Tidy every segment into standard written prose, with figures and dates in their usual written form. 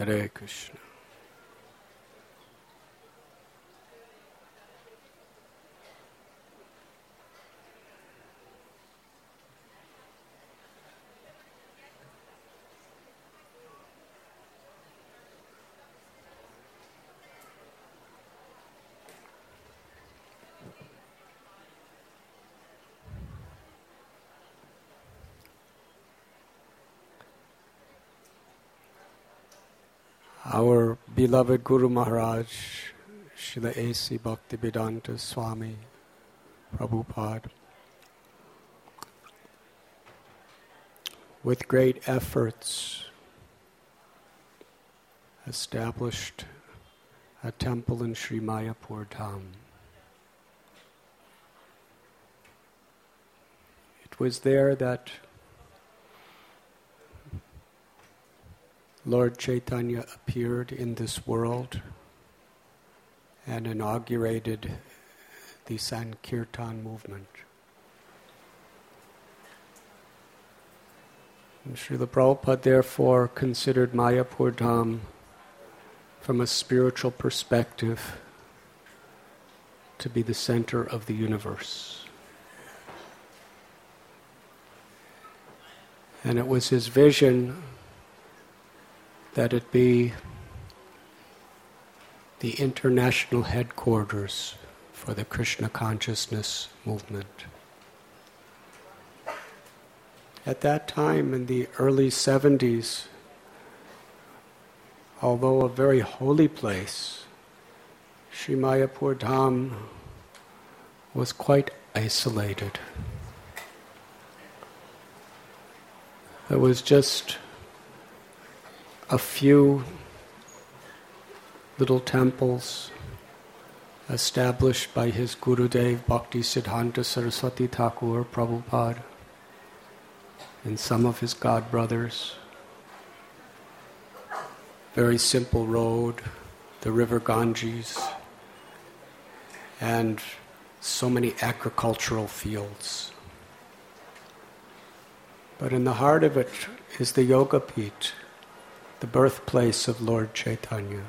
Hare Krishna. Our beloved Guru Maharaj, Srila A.C. Bhaktivedanta Swami Prabhupada, with great efforts, established a temple in Sri Mayapur Dham. It was there that Lord Chaitanya appeared in this world and inaugurated the Sankirtan movement. And Srila Prabhupada therefore considered Mayapur Dham from a spiritual perspective to be the center of the universe. And it was his vision that it be the international headquarters for the Krishna consciousness movement. At that time, in the early 70s, although a very holy place, Sri Mayapur Dham was quite isolated. There was just a few little temples established by his Gurudev Bhakti Siddhanta Saraswati Thakur Prabhupada and some of his godbrothers. Very simple road, the river Ganges, and so many agricultural fields. But in the heart of it is the Yoga Pit, the birthplace of Lord Chaitanya.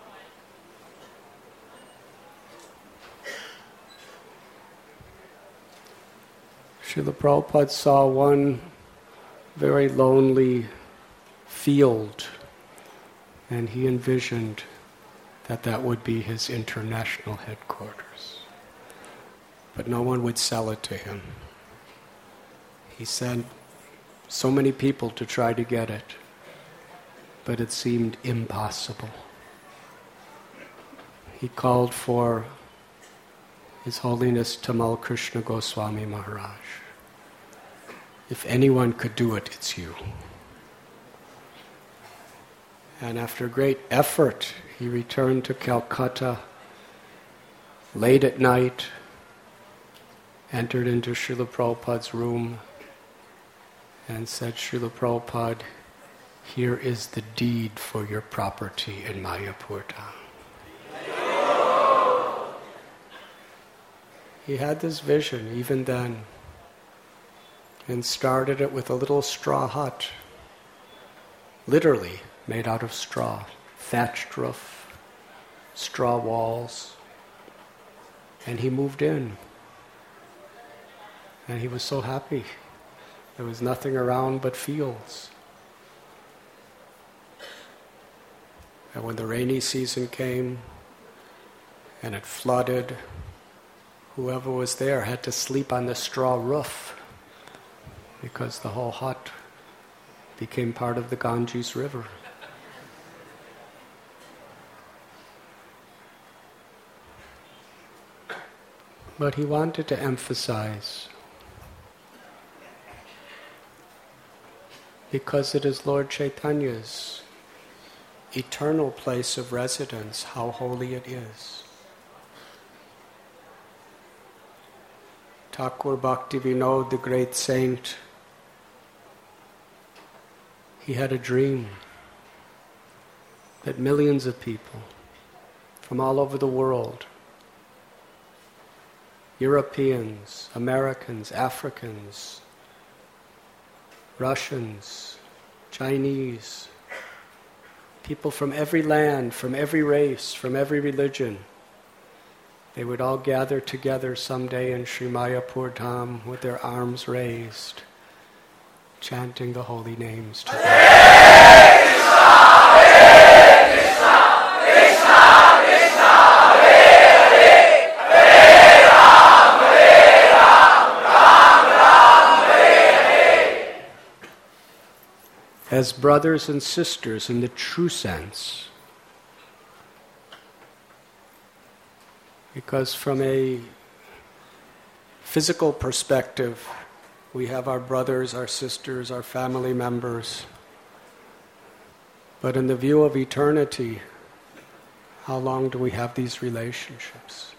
Srila Prabhupada saw one very lonely field, and he envisioned that that would be his international headquarters. But no one would sell it to him. He sent so many people to try to get it, but it seemed impossible. He called for His Holiness Tamal Krishna Goswami Maharaj. If anyone could do it, it's you. And after great effort, he returned to Calcutta late at night, entered into Srila Prabhupada's room, and said, Srila Prabhupada, here is the deed for your property in Mayapur Dham. He had this vision even then, and started it with a little straw hut, literally made out of straw, thatched roof, straw walls, and he moved in. And he was so happy. There was nothing around but fields. And when the rainy season came and it flooded, whoever was there had to sleep on the straw roof because the whole hut became part of the Ganges River. But he wanted to emphasize, because it is Lord Chaitanya's eternal place of residence, how holy it is. Thakur Bhaktivinoda, the great saint, he had a dream that millions of people from all over the world, Europeans, Americans, Africans, Russians, Chinese, people from every land, from every race, from every religion, they would all gather together someday in Sri Mayapur Dham with their arms raised, chanting the holy names together. As brothers and sisters in the true sense. Because from a physical perspective, we have our brothers, our sisters, our family members. But in the view of eternity, how long do we have these relationships?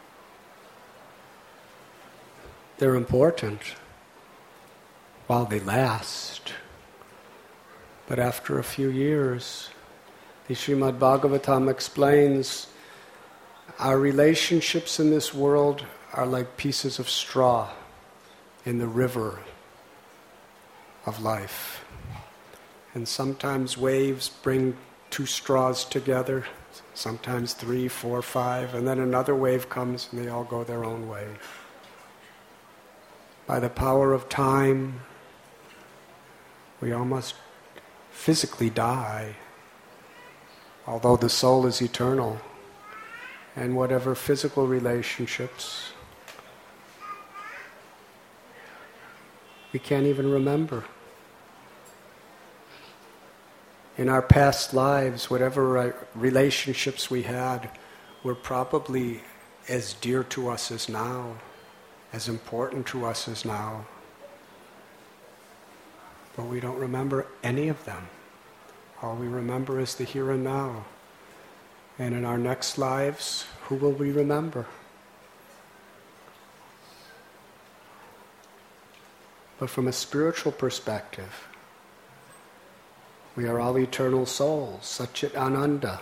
They're important while they last. But after a few years, the Srimad Bhagavatam explains our relationships in this world are like pieces of straw in the river of life. And sometimes waves bring two straws together, sometimes 3, 4, 5, and then another wave comes and they all go their own way. By the power of time, we almost physically die, although the soul is eternal, and whatever physical relationships we can't even remember. In our past lives, whatever relationships we had were probably as dear to us as now, as important to us as now. But we don't remember any of them. All we remember is the here and now. And in our next lives, who will we remember? But from a spiritual perspective, we are all eternal souls, Satchit Ananda,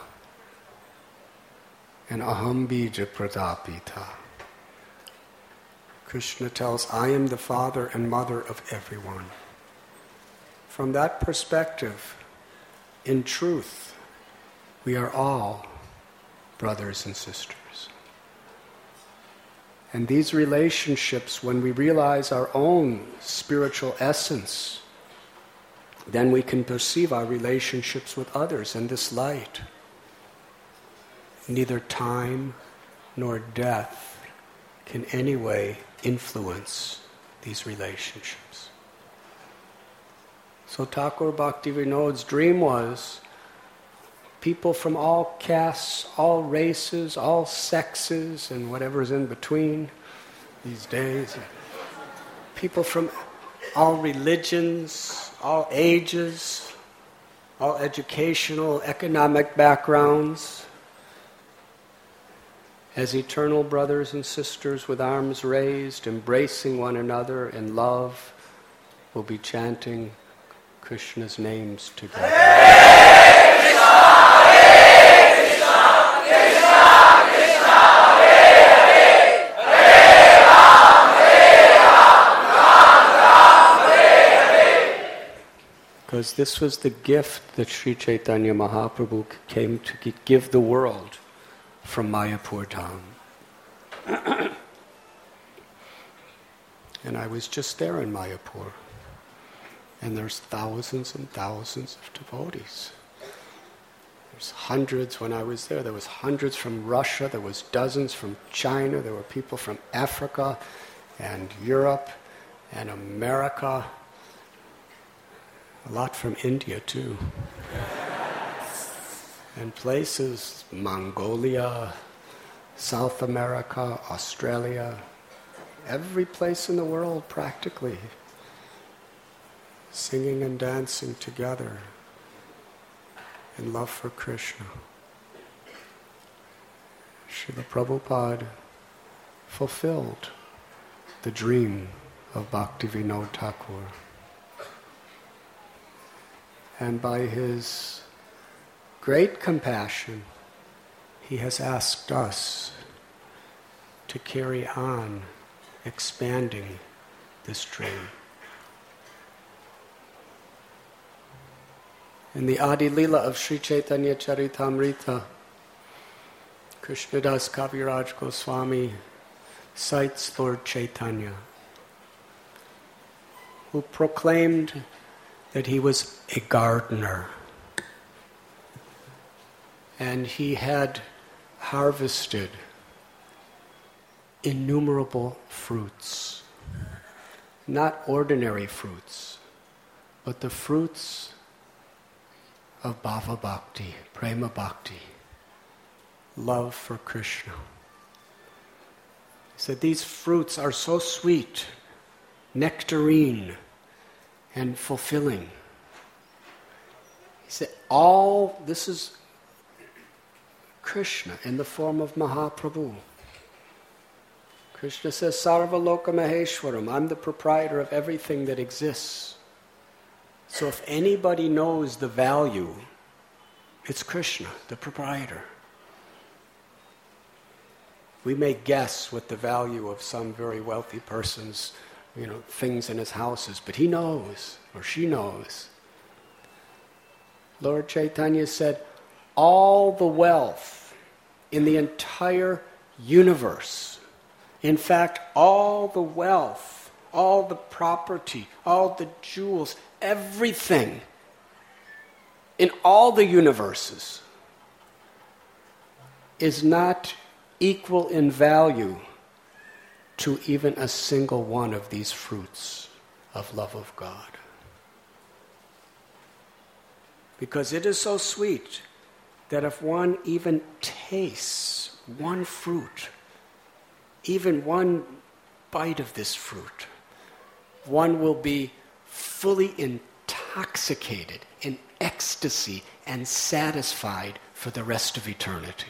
and Aham Bija Pradapita. Krishna tells, I am the father and mother of everyone. From that perspective, in truth, we are all brothers and sisters. And these relationships, when we realize our own spiritual essence, then we can perceive our relationships with others in this light. Neither time nor death can in any way influence these relationships. So Thakur Bhaktivinod's dream was people from all castes, all races, all sexes, and whatever's in between these days. People from all religions, all ages, all educational, economic backgrounds, as eternal brothers and sisters with arms raised, embracing one another in love, will be chanting Krishna's names together. Hare Krishna, Hare Krishna, Krishna Krishna, Hare Hare, Hare Ram, Ram Ram, Hare Hare. Because this was the gift that Sri Chaitanya Mahaprabhu came to give the world from Mayapur Dham. And I was just there in Mayapur. And there's thousands and thousands of devotees. There's hundreds when I was there. There was hundreds from Russia. There was dozens from China. There were people from Africa and Europe and America. A lot from India too. And places, Mongolia, South America, Australia, every place in the world practically. Singing and dancing together in love for Krishna. Srila Prabhupada fulfilled the dream of Bhaktivinoda Thakur. And by his great compassion, he has asked us to carry on expanding this dream. In the Adi Lila of Sri Chaitanya Charitamrita, Krishnadas Kaviraj Goswami cites Lord Chaitanya, who proclaimed that he was a gardener, and he had harvested innumerable fruits, not ordinary fruits, but the fruits of Bhava Bhakti, Prema Bhakti, love for Krishna. He said these fruits are so sweet, nectarine, and fulfilling. He said all this is Krishna in the form of Mahaprabhu. Krishna says, Sarva Loka Maheshwaram, I'm the proprietor of everything that exists. So if anybody knows the value, it's Krishna, the proprietor. We may guess what the value of some very wealthy person's, things in his houses, but he knows, or she knows. Lord Chaitanya said, all the wealth in the entire universe, in fact, all the wealth, all the property, all the jewels, everything in all the universes is not equal in value to even a single one of these fruits of love of God. Because it is so sweet that if one even tastes one fruit, even one bite of this fruit, one will be fully intoxicated in ecstasy and satisfied for the rest of eternity.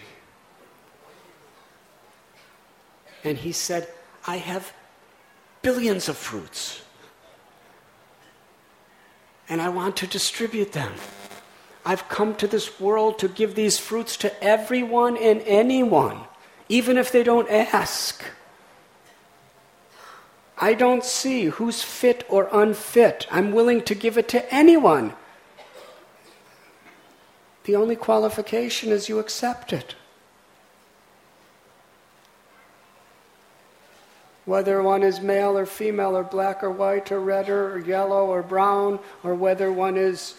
And he said, I have billions of fruits, and I want to distribute them. I've come to this world to give these fruits to everyone and anyone, even if they don't ask. I don't see who's fit or unfit. I'm willing to give it to anyone. The only qualification is you accept it. Whether one is male or female or black or white or red or yellow or brown, or whether one is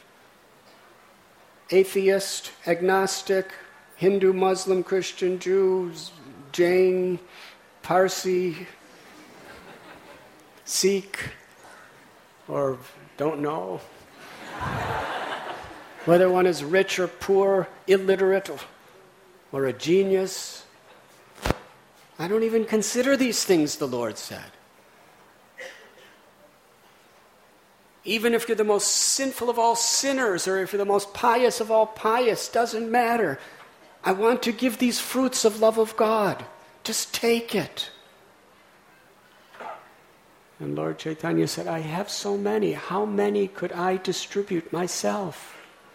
atheist, agnostic, Hindu, Muslim, Christian, Jews, Jain, Parsi, Sikh, or don't know. Whether one is rich or poor, illiterate, or a genius. I don't even consider these things, the Lord said. Even if you're the most sinful of all sinners, or if you're the most pious of all pious, doesn't matter. I want to give these fruits of love of God. Just take it. And Lord Chaitanya said, I have so many. How many could I distribute myself?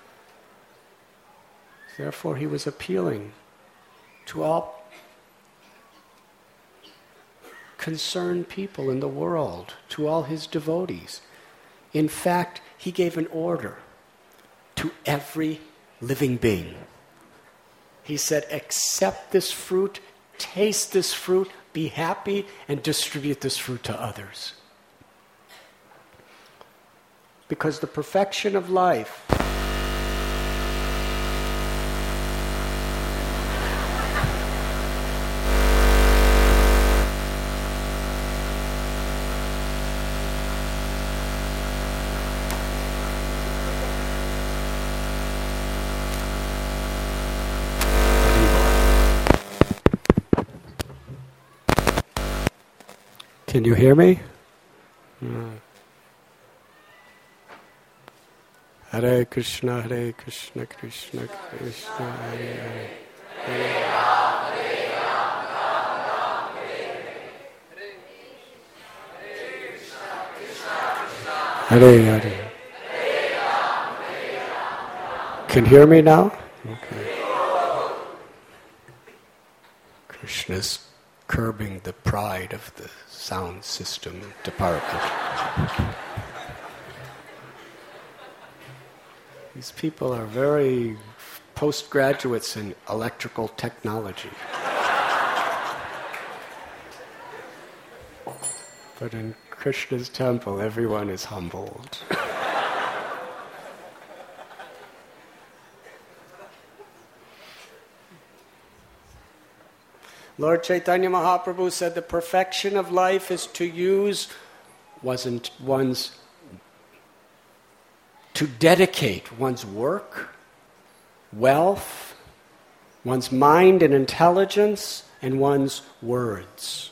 Therefore, he was appealing to all concerned people in the world, to all his devotees. In fact, he gave an order to every living being. He said, accept this fruit, taste this fruit, be happy, and distribute this fruit to others. Because the perfection of life Can you hear me? Hare Krishna, Krishna Krishna, Hare Hare. Hare Ram, Ram Ram, Hare Hare. Can you hear me now? Okay. Krishna's curbing the pride of the sound system department. He These people are very postgraduates in electrical technology. But in Krishna's temple, everyone is humbled. Lord Chaitanya Mahaprabhu said the perfection of life is to use to dedicate one's work, wealth, one's mind and intelligence, and one's words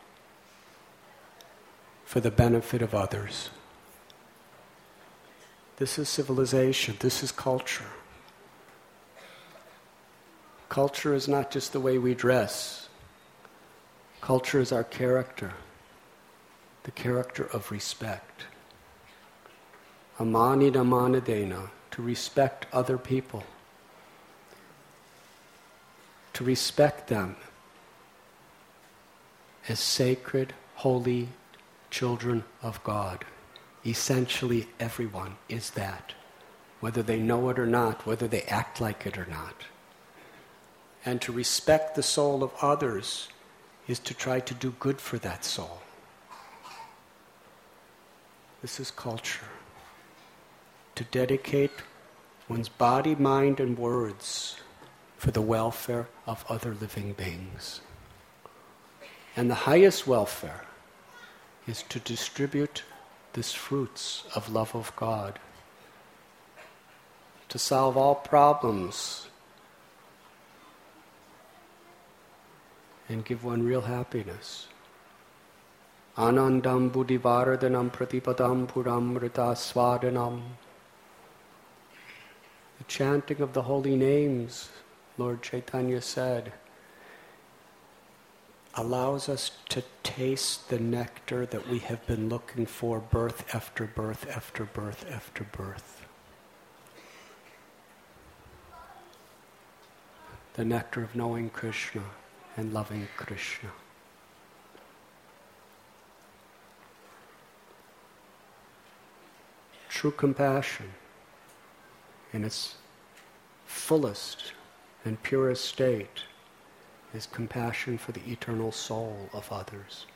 for the benefit of others. This is civilization. This is culture. Culture is not just the way we dress. Culture is our character, the character of respect. Amanidamana, to respect other people, to respect them as sacred, holy children of God. Essentially, everyone is that, whether they know it or not, whether they act like it or not. And to respect the soul of others is to try to do good for that soul. This is culture. To dedicate one's body, mind, and words for the welfare of other living beings. And the highest welfare is to distribute these fruits of love of God, to solve all problems and give one real happiness. Anandam buddhivardhanam pratipadam puramrita swadanam. The chanting of the holy names, Lord Chaitanya said, allows us to taste the nectar that we have been looking for birth after birth after birth after birth. The nectar of knowing Krishna and loving Krishna. True compassion in its fullest and purest state is compassion for the eternal soul of others.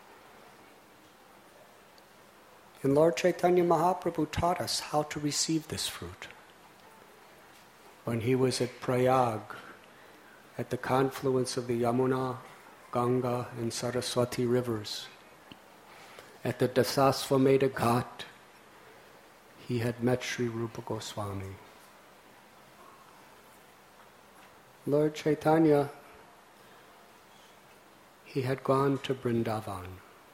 And Lord Chaitanya Mahaprabhu taught us how to receive this fruit. When he was at Prayag, at the confluence of the Yamuna, Ganga, and Saraswati rivers, at the Dasasvamedha Ghat, he had met Sri Rupa Goswami. Lord Chaitanya, he had gone to Vrindavan.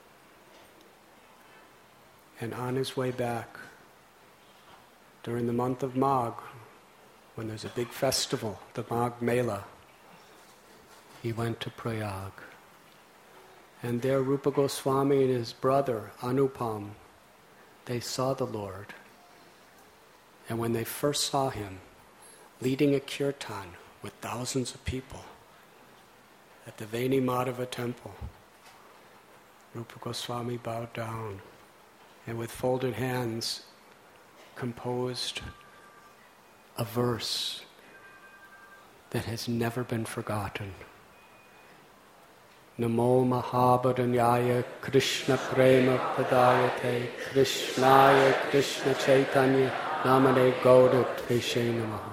And on his way back, during the month of Magh, when there's a big festival, the Magh Mela, he went to Prayag. And there Rupa Goswami and his brother, Anupam, they saw the Lord. And when they first saw him leading a kirtan with thousands of people at the Veni Madhava temple, Rupa Goswami bowed down and with folded hands composed a verse that has never been forgotten. Namo Mahabharanyaya Krishna Prema Pradayate Krishnaya Krishna Chaitanya Namane Gauda Tveshe Namaha.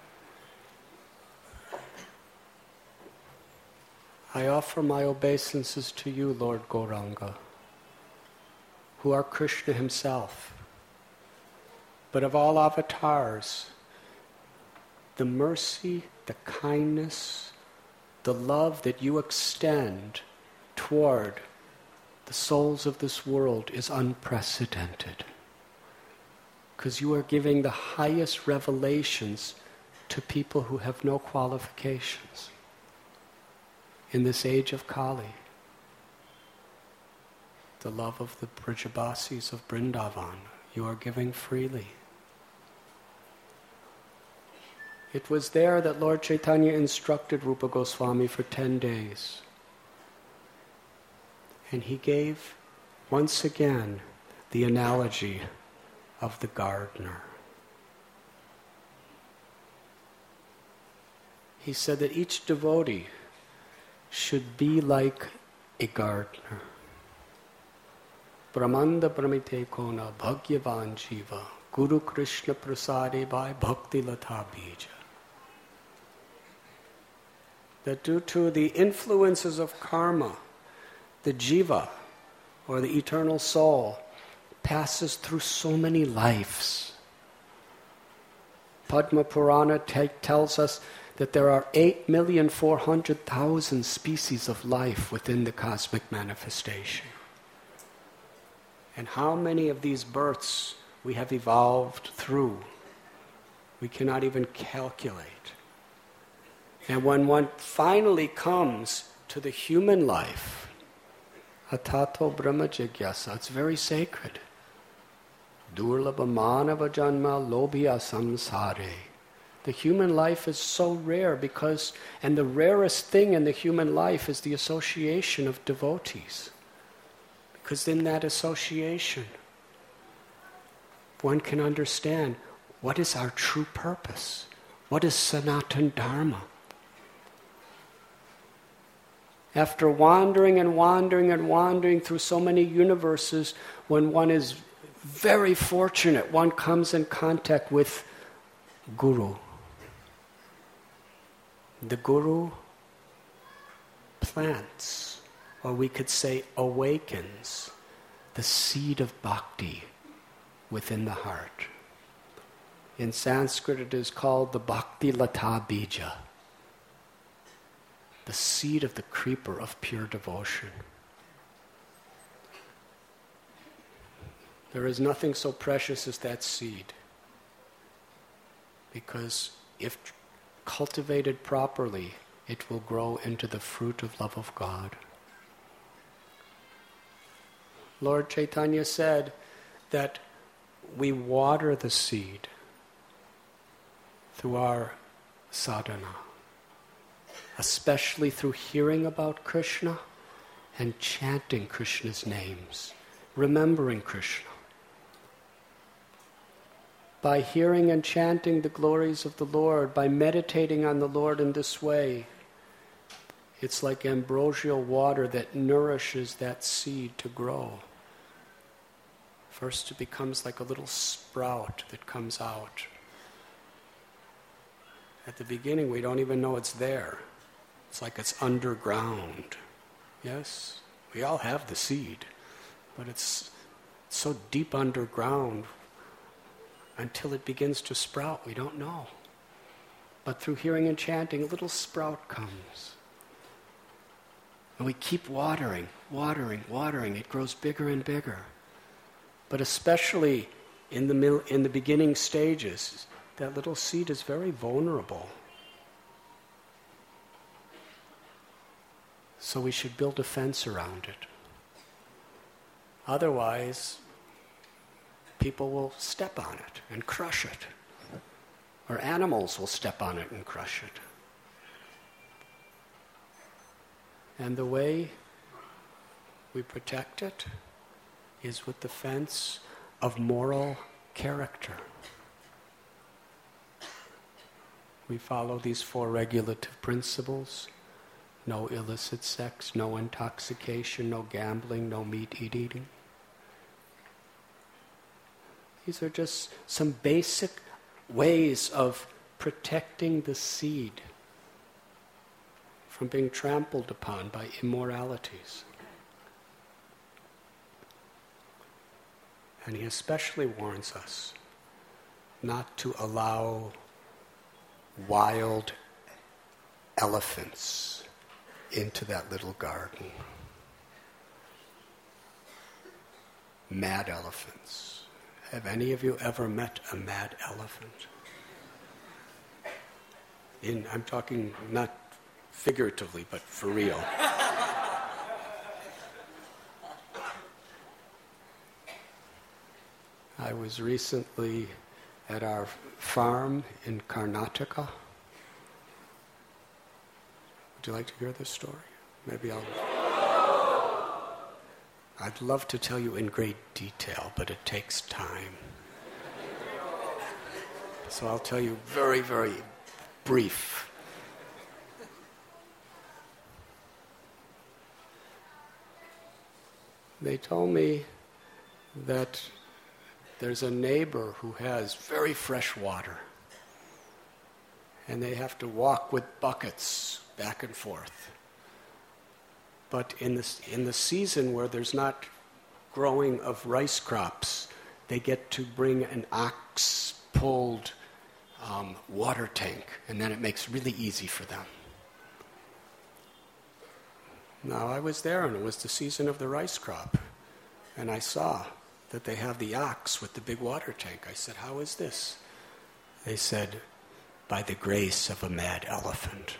I offer my obeisances to you, Lord Gauranga, who are Krishna himself. But of all avatars, the mercy, the kindness, the love that you extend toward the souls of this world is unprecedented. Because you are giving the highest revelations to people who have no qualifications. In this age of Kali, the love of the Brajabasis of Vrindavan, you are giving freely. It was there that Lord Chaitanya instructed Rupa Goswami for 10 days. And he gave, once again, the analogy of the gardener. he said that each devotee should be like a gardener. Brahmanda Brahmite Kona Bhagyavan Jiva Guru Krishna Prasade by Bhakti Lata Bija. That due to the influences of karma, the jiva, or the eternal soul, passes through so many lives. Padma Purana tells us that there are 8,400,000 species of life within the cosmic manifestation. And how many of these births we have evolved through, we cannot even calculate. And when one finally comes to the human life, Atato Brahma Jigyasa, it's very sacred. Durlabha Manava Janma Lobhya Samsare. The human life is so rare because, and the rarest thing in the human life is the association of devotees. Because in that association, one can understand what is our true purpose. What is Sanatana Dharma? After wandering and wandering and wandering through so many universes, when one is very fortunate, one comes in contact with Guru. The Guru plants, or we could say awakens, the seed of bhakti within the heart. In Sanskrit it is called the Bhakti Lata Bija, the seed of the creeper of pure devotion. There is nothing so precious as that seed, because if cultivated properly, it will grow into the fruit of love of God. Lord Chaitanya said that we water the seed through our sadhana, especially through hearing about Krishna and chanting Krishna's names, remembering Krishna. By hearing and chanting the glories of the Lord, by meditating on the Lord in this way, it's like ambrosial water that nourishes that seed to grow. First it becomes like a little sprout that comes out. At the beginning we don't even know it's there. It's like it's underground. Yes? We all have the seed, but it's so deep underground. Until it begins to sprout, we don't know. But through hearing and chanting, a little sprout comes. And we keep watering. It grows bigger and bigger. But especially in the beginning stages, that little seed is very vulnerable. So we should build a fence around it. Otherwise, people will step on it and crush it. Or animals will step on it and crush it. And the way we protect it is with the fence of moral character. We follow these 4 regulative principles. No illicit sex, no intoxication, no gambling, no meat eating. These are just some basic ways of protecting the seed from being trampled upon by immoralities. And he especially warns us not to allow wild elephants into that little garden. Mad elephants. Have any of you ever met a mad elephant? I'm talking not figuratively, but for real. I was recently at our farm in Karnataka. Would you like to hear this story? Maybe I'd love to tell you in great detail, but it takes time. So I'll tell you very, very brief. they told me that there's a neighbor who has very fresh water, and they have to walk with buckets back and forth. But in the season where there's not growing of rice crops, they get to bring an ox-pulled water tank, and then it makes really easy for them. Now, I was there, and it was the season of the rice crop, and I saw that they have the ox with the big water tank. I said, "How is this?" They said, "By the grace of a mad elephant."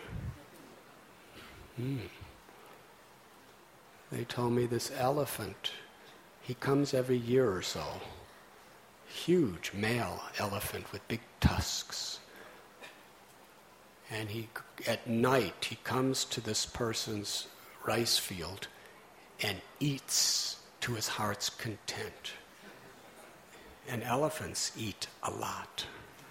They told me this elephant, he comes every year or so. Huge male elephant with big tusks. And at night, he comes to this person's rice field and eats to his heart's content. And elephants eat a lot.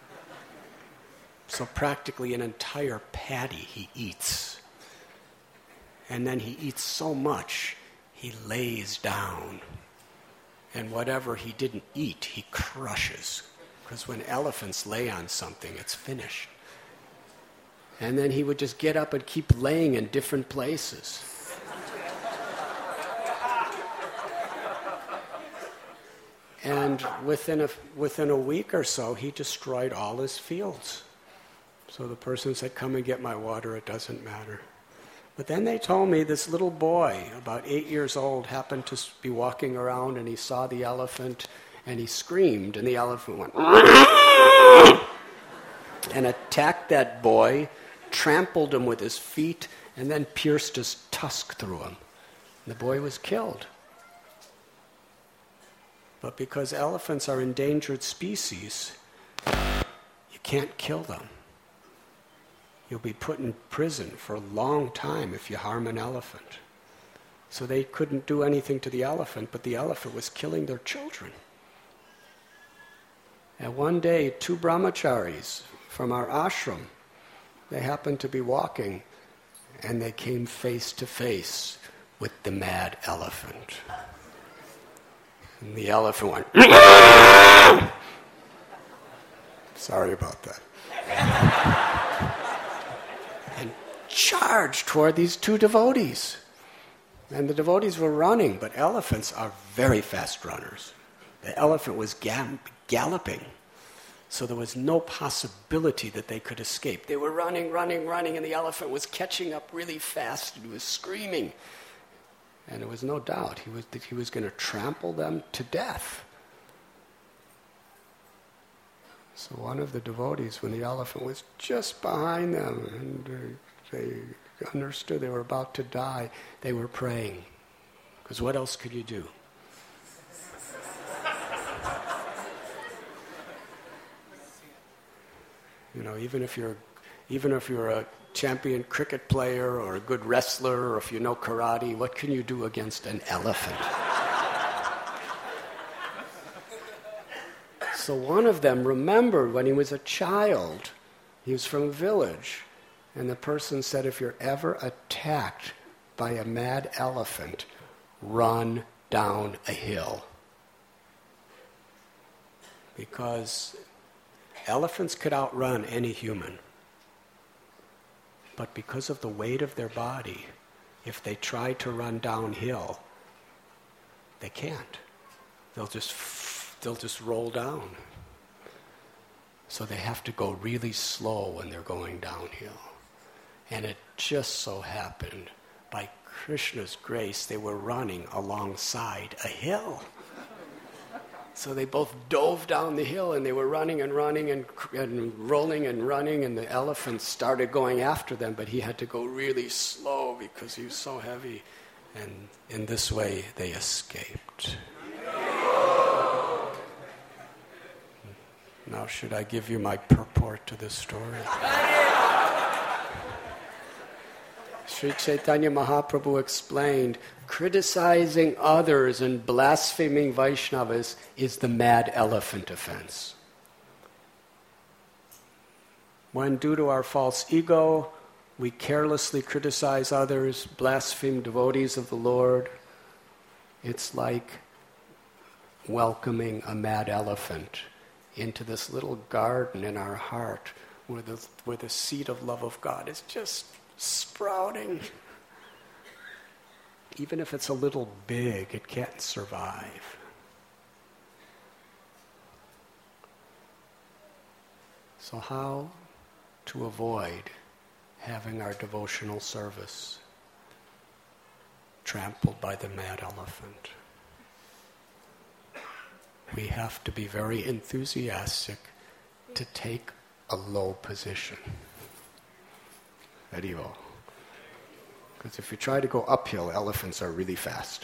So practically an entire paddy he eats. And then he eats so much, he lays down. And whatever he didn't eat, he crushes. Because when elephants lay on something, it's finished. And then he would just get up and keep laying in different places. And within a week or so, he destroyed all his fields. So the person said, "Come and get my water, it doesn't matter." But then they told me this little boy, about 8 years old, happened to be walking around, and he saw the elephant, and he screamed, and the elephant went and attacked that boy, trampled him with his feet, and then pierced his tusk through him. And the boy was killed. But because elephants are endangered species, you can't kill them. You'll be put in prison for a long time if you harm an elephant. So they couldn't do anything to the elephant, but the elephant was killing their children. And one day, 2 brahmacharis from our ashram, they happened to be walking, and they came face to face with the mad elephant. And the elephant went, sorry about that, and charged toward these 2 devotees. And the devotees were running, but elephants are very fast runners. The elephant was galloping, so there was no possibility that they could escape. They were running, and the elephant was catching up really fast, and he was screaming. And there was no doubt he was going to trample them to death. So one of the devotees, when the elephant was just behind them, and they understood they were about to die, they were praying. Because what else could you do? You know, even if you're a champion cricket player or a good wrestler, or if you know karate, what can you do against an elephant? So one of them remembered when he was a child, he was from a village, and the person said, if you're ever attacked by a mad elephant, run down a hill. Because elephants could outrun any human. But because of the weight of their body, if they try to run downhill, they can't. They'll just roll down. So they have to go really slow when they're going downhill. And it just so happened, by Krishna's grace, they were running alongside a hill. So they both dove down the hill, and they were running and rolling and running, and the elephant started going after them, but he had to go really slow because he was so heavy. And in this way, they escaped. Now, should I give you my purport to this story? Sri Chaitanya Mahaprabhu explained, criticizing others and blaspheming Vaishnavas is the mad elephant offense. When, due to our false ego, we carelessly criticize others, blaspheme devotees of the Lord, It's like welcoming a mad elephant into this little garden in our heart where the seed of love of God is just sprouting. Even if it's a little big, it can't survive. So how to avoid having our devotional service trampled by the mad elephant? We have to be very enthusiastic to take a low position. Haribo. Because if you try to go uphill, elephants are really fast.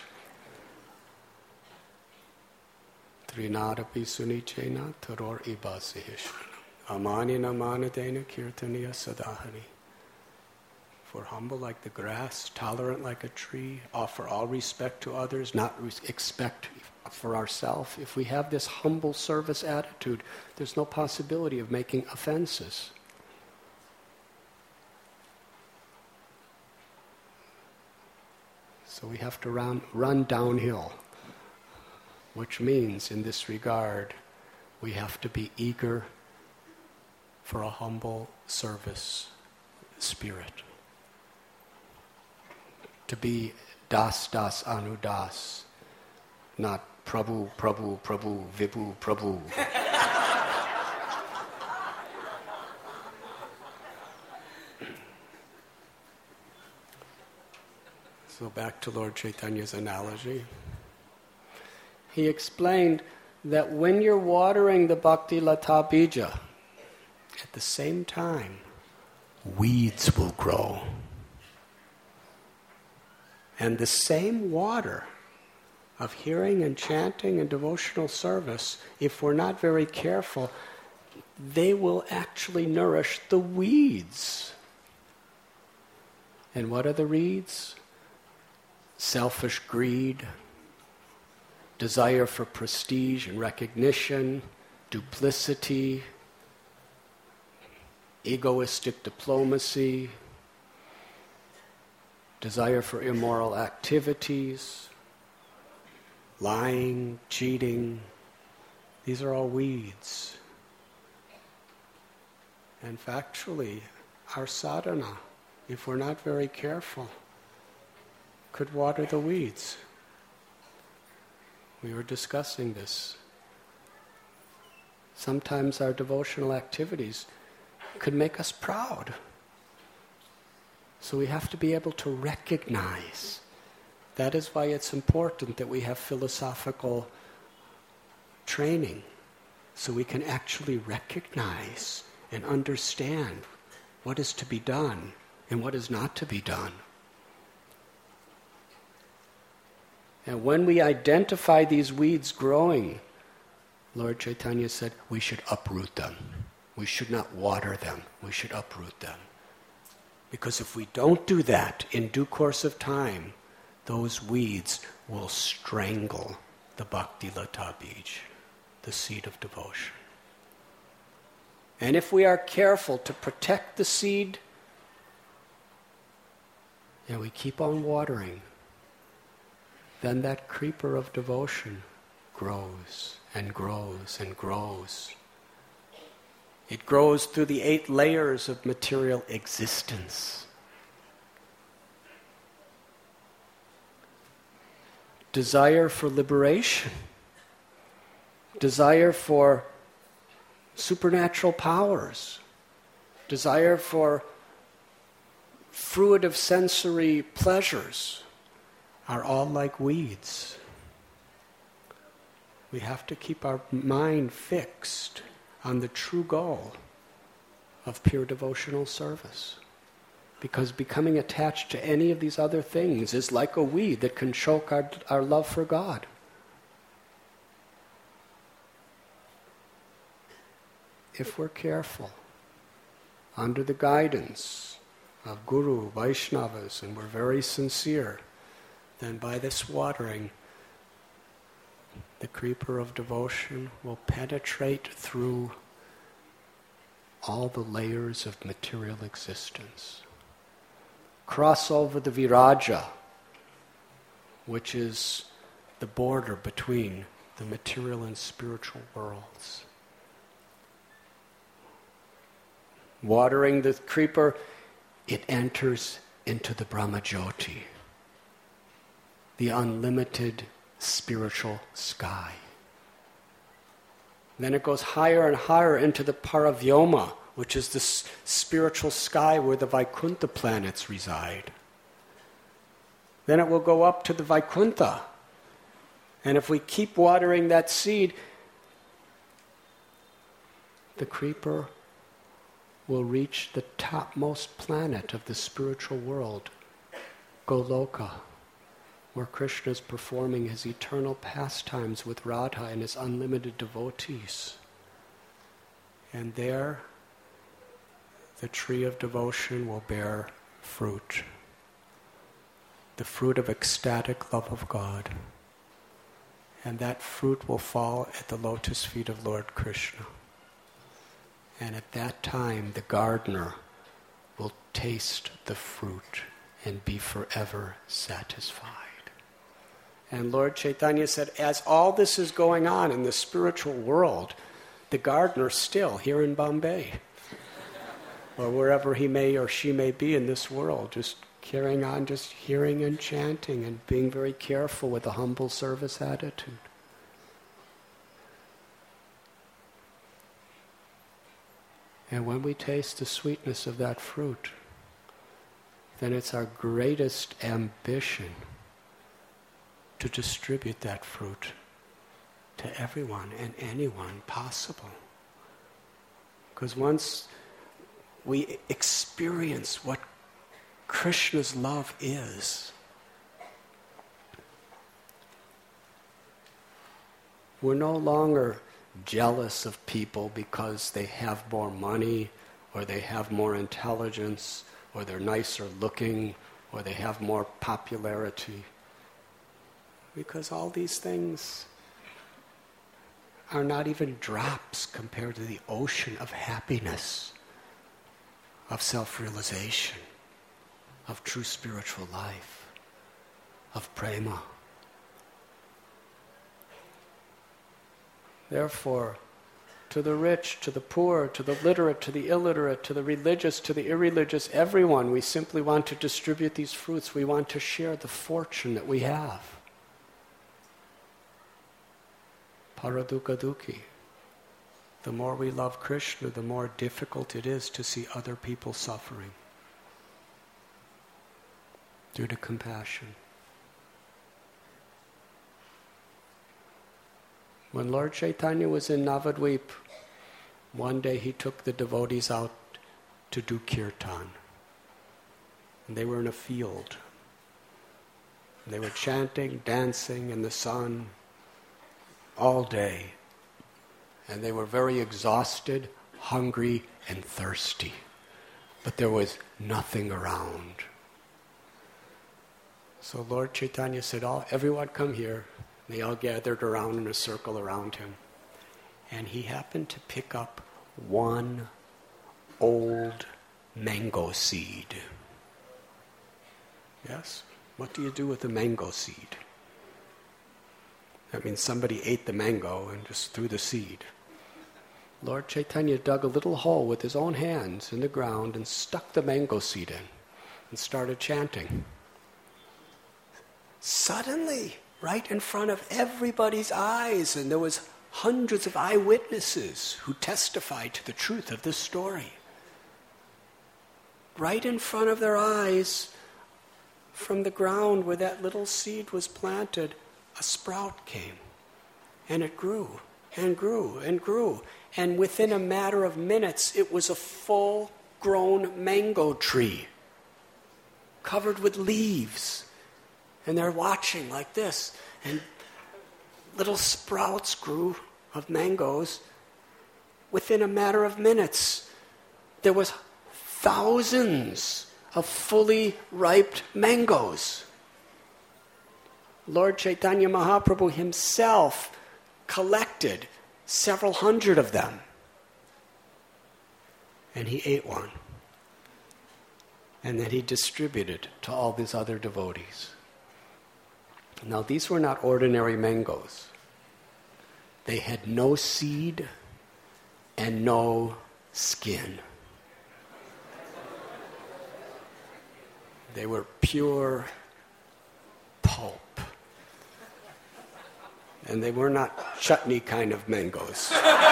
Trinadapi sunichena taror ibasihishvana. Amanina manadena kirtaniya sadahani. If we're humble like the grass, tolerant like a tree, offer all respect to others, not expect for ourselves. If we have this humble service attitude, there's no possibility of making offenses. So we have to run downhill, which means in this regard, we have to be eager for a humble service spirit. To be das anu das, not Prabhu, Prabhu, Prabhu, Vibhu, Prabhu. So back to Lord Chaitanya's analogy. He explained that when you're watering the Bhakti Lata Bija, at the same time, weeds will grow. And the same water of hearing and chanting and devotional service, if we're not very careful, they will actually nourish the weeds. And what are the weeds? Selfish greed, desire for prestige and recognition, duplicity, egoistic diplomacy, desire for immoral activities, lying, cheating. These are all weeds. And factually, our sadhana, if we're not very careful, could water the weeds. We were discussing this. Sometimes our devotional activities could make us proud. So we have to be able to recognize. That is why it's important that we have philosophical training, so we can actually recognize and understand what is to be done and what is not to be done. And when we identify these weeds growing, Lord Chaitanya said we should uproot them. We should not water them. We should uproot them. Because if we don't do that, in due course of time, those weeds will strangle the Bhakti Lata Bij, the seed of devotion. And if we are careful to protect the seed, and we keep on watering, then that creeper of devotion grows and grows and grows. It grows through the 8 layers of material existence. Desire for liberation, desire for supernatural powers, desire for fruitive sensory pleasures are all like weeds. We have to keep our mind fixed on the true goal of pure devotional service. Because becoming attached to any of these other things is like a weed that can choke our love for God. If we're careful, under the guidance of Guru, Vaishnavas, and we're very sincere, then by this watering, the creeper of devotion will penetrate through all the layers of material existence. Cross over the viraja, which is the border between the material and spiritual worlds. Watering the creeper, it enters into the Brahmajyoti, the unlimited spiritual sky. Then it goes higher and higher into the Paravyoma, which is the spiritual sky where the Vaikuntha planets reside. Then it will go up to the Vaikuntha. And if we keep watering that seed, the creeper will reach the topmost planet of the spiritual world, Goloka, where Krishna is performing his eternal pastimes with Radha and his unlimited devotees. And there, the tree of devotion will bear fruit, the fruit of ecstatic love of God. And that fruit will fall at the lotus feet of Lord Krishna. And at that time, the gardener will taste the fruit and be forever satisfied. And Lord Chaitanya said, as all this is going on in the spiritual world, the gardener still here in Bombay, or wherever he may or she may be in this world, just carrying on, just hearing and chanting and being very careful with a humble service attitude. And when we taste the sweetness of that fruit, then it's our greatest ambition to distribute that fruit to everyone and anyone possible. Because once we experience what Krishna's love is, we're no longer jealous of people because they have more money, or they have more intelligence, or they're nicer looking, or they have more popularity. Because all these things are not even drops compared to the ocean of happiness, of self-realization, of true spiritual life, of prema. Therefore, to the rich, to the poor, to the literate, to the illiterate, to the religious, to the irreligious, everyone, we simply want to distribute these fruits. We want to share the fortune that we have. Paradukkha dukhi. The more we love Krishna, the more difficult it is to see other people suffering due to compassion. When Lord Chaitanya was in Navadvip, one day he took the devotees out to do kirtan. And they were in a field. And they were chanting, dancing in the sun all day. And they were very exhausted, hungry, and thirsty. But there was nothing around. So Lord Chaitanya said, everyone come here. They all gathered around in a circle around him. And he happened to pick up one old mango seed. Yes? What do you do with a mango seed? That means somebody ate the mango and just threw the seed. Lord Chaitanya dug a little hole with his own hands in the ground and stuck the mango seed in and started chanting. Suddenly, right in front of everybody's eyes, and there was hundreds of eyewitnesses who testified to the truth of this story. Right in front of their eyes, from the ground where that little seed was planted, a sprout came. And it grew and grew and grew. And within a matter of minutes, it was a full-grown mango tree, covered with leaves. And they're watching like this. And little sprouts grew of mangoes. Within a matter of minutes, there was thousands of fully ripe mangoes. Lord Chaitanya Mahaprabhu himself collected several hundred of them. And he ate one. And then he distributed to all these other devotees. Now, these were not ordinary mangoes. They had no seed and no skin. They were pure pulp. And they were not chutney kind of mangoes.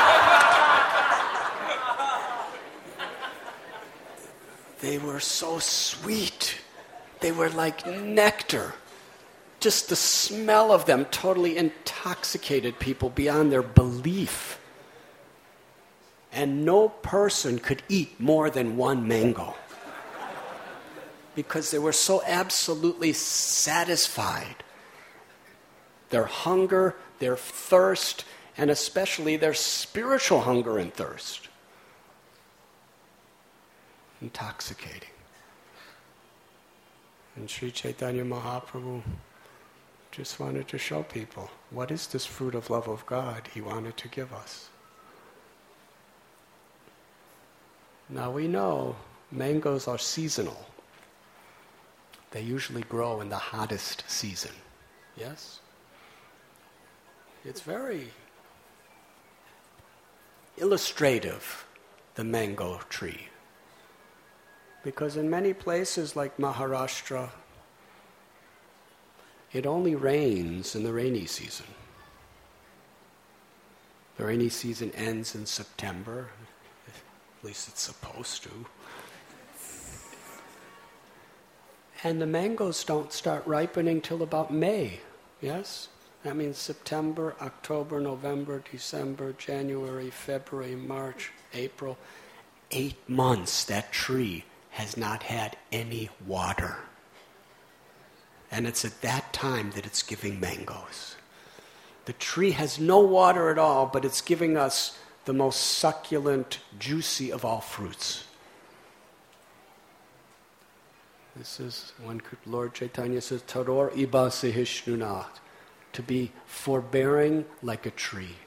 They were so sweet. They were like nectar. Just the smell of them totally intoxicated people beyond their belief. And no person could eat more than one mango, because they were so absolutely satisfied. Their hunger, their thirst, and especially their spiritual hunger and thirst. Intoxicating. And Sri Chaitanya Mahaprabhu just wanted to show people, what is this fruit of love of God he wanted to give us? Now we know mangoes are seasonal. They usually grow in the hottest season. Yes? It's very illustrative, the mango tree. Because in many places like Maharashtra, it only rains in the rainy season. The rainy season ends in September, at least it's supposed to. And the mangoes don't start ripening till about May, yes? That means September, October, November, December, January, February, March, April. 8 months that tree has not had any water. And it's at that time that it's giving mangoes. The tree has no water at all, but it's giving us the most succulent, juicy of all fruits. This is when Lord Chaitanya says, Taror iba sahishnunat, to be forbearing like a tree.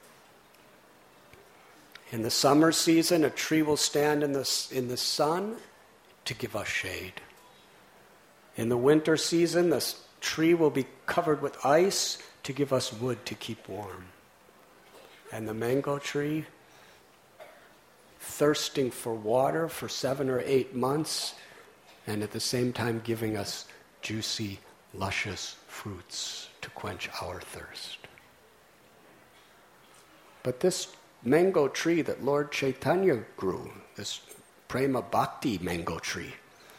In the summer season, a tree will stand in the sun to give us shade. In the winter season, the tree will be covered with ice to give us wood to keep warm. And the mango tree, thirsting for water for 7 or 8 months, and at the same time giving us juicy, luscious fruits to quench our thirst. But this mango tree that Lord Chaitanya grew, this Prema Bhakti mango tree,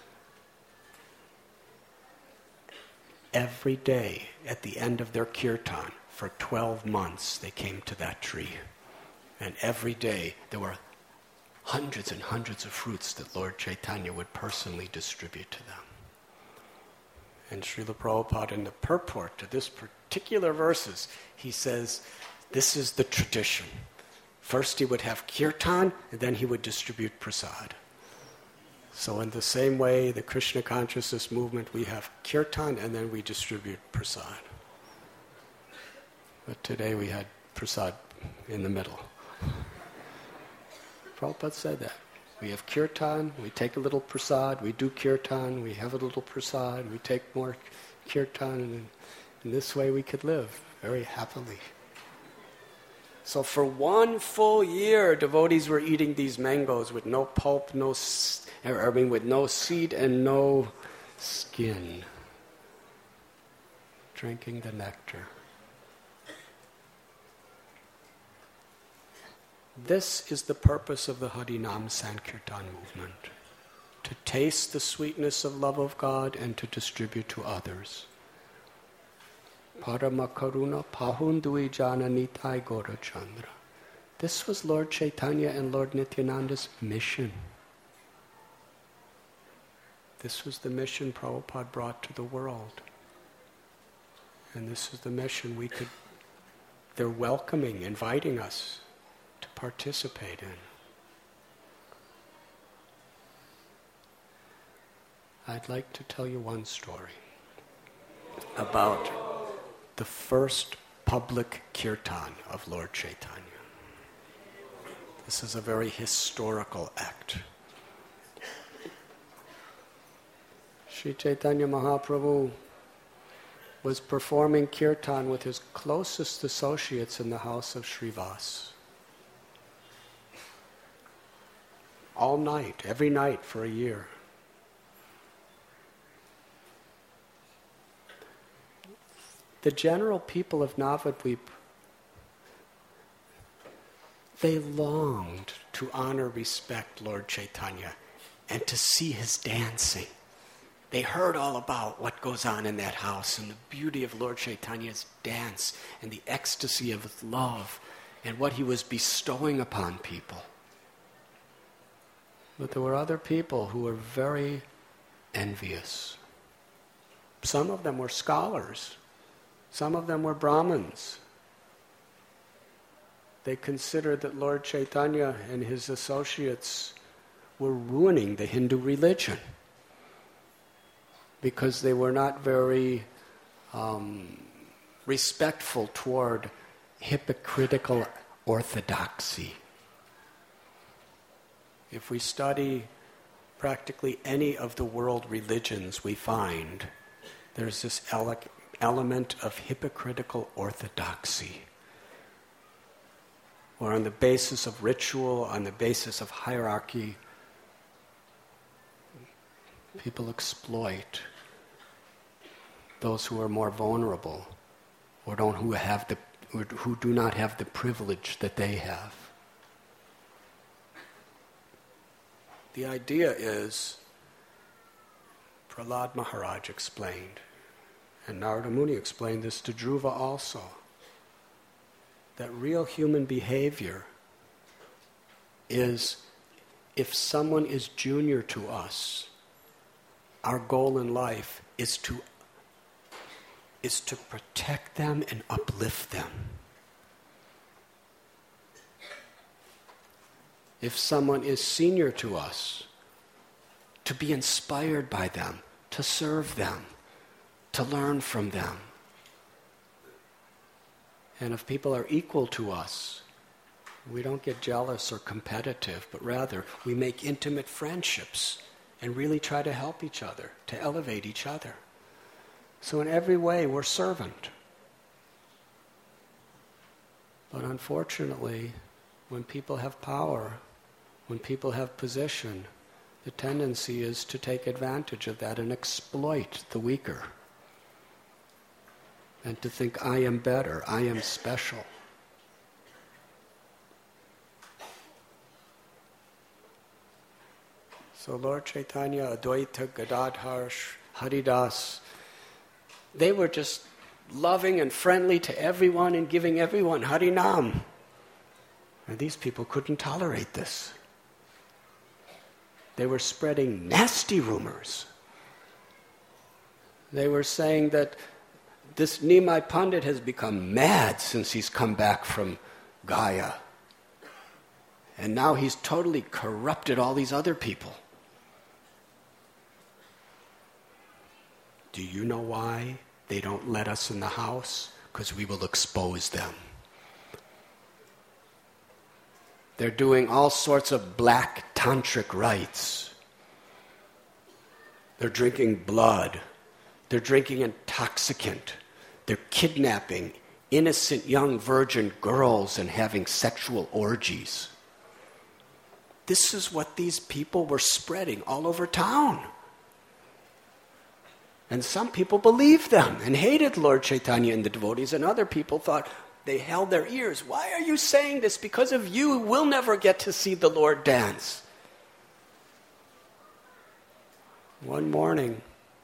every day at the end of their kirtan, for 12 months they came to that tree. And every day there were hundreds and hundreds of fruits that Lord Chaitanya would personally distribute to them. And Srila Prabhupada, in the purport to this particular verses, he says, this is the tradition. First he would have kirtan, and then he would distribute prasad. So in the same way, the Krishna consciousness movement, we have kirtan, and then we distribute prasad. But today we had prasad in the middle. Prabhupada said that. We have kirtan, we take a little prasad, we do kirtan, we have a little prasad, we take more kirtan, and in this way we could live very happily. So for 1 full year, devotees were eating these mangoes with no pulp, with no seed and no skin, drinking the nectar. This is the purpose of the Harinam Sankirtan movement, to taste the sweetness of love of God and to distribute to others. Paramakaruna Pahundui Jana Nitai Gora Chandra. This was Lord Chaitanya and Lord Nityananda's mission. This was the mission Prabhupada brought to the world. And this is the mission they're welcoming, inviting us to participate in. I'd like to tell you one story about the first public kirtan of Lord Chaitanya. This is a very historical act. Sri Chaitanya Mahaprabhu was performing kirtan with his closest associates in the house of Srivas. All night, every night for a year. The general people of Navadvip, they longed to honor, respect Lord Chaitanya and to see his dancing. They heard all about what goes on in that house and the beauty of Lord Chaitanya's dance and the ecstasy of his love and what he was bestowing upon people. But there were other people who were very envious. Some of them were scholars. Some of them were Brahmins. They considered that Lord Chaitanya and his associates were ruining the Hindu religion because they were not very respectful toward hypocritical orthodoxy. If we study practically any of the world religions, we find there's this element of hypocritical orthodoxy, or on the basis of ritual, on the basis of hierarchy, people exploit those who are more vulnerable or who do not have the privilege that they have. The idea is, Prahlad Maharaj explained, and Narada Muni explained this to Dhruva also, that real human behavior is, if someone is junior to us, our goal in life is to protect them and uplift them. If someone is senior to us, to be inspired by them, to serve them, to learn from them. And if people are equal to us, we don't get jealous or competitive, but rather we make intimate friendships and really try to help each other, to elevate each other. So in every way, we're servant. But unfortunately, when people have power, when people have position, the tendency is to take advantage of that and exploit the weaker. And to think, I am better, I am special. So Lord Chaitanya, Advaita, Gadadhar, Haridas, they were just loving and friendly to everyone and giving everyone Harinam. And these people couldn't tolerate this. They were spreading nasty rumors. They were saying that this Nimai Pandit has become mad since he's come back from Gaya. And now he's totally corrupted all these other people. Do you know why they don't let us in the house? Because we will expose them. They're doing all sorts of black tantric rites. They're drinking blood. They're drinking intoxicant. They're kidnapping innocent young virgin girls and having sexual orgies. This is what these people were spreading all over town. And some people believed them and hated Lord Chaitanya and the devotees, and other people thought, they held their ears. Why are you saying this? Because of you, we'll never get to see the Lord dance. One morning,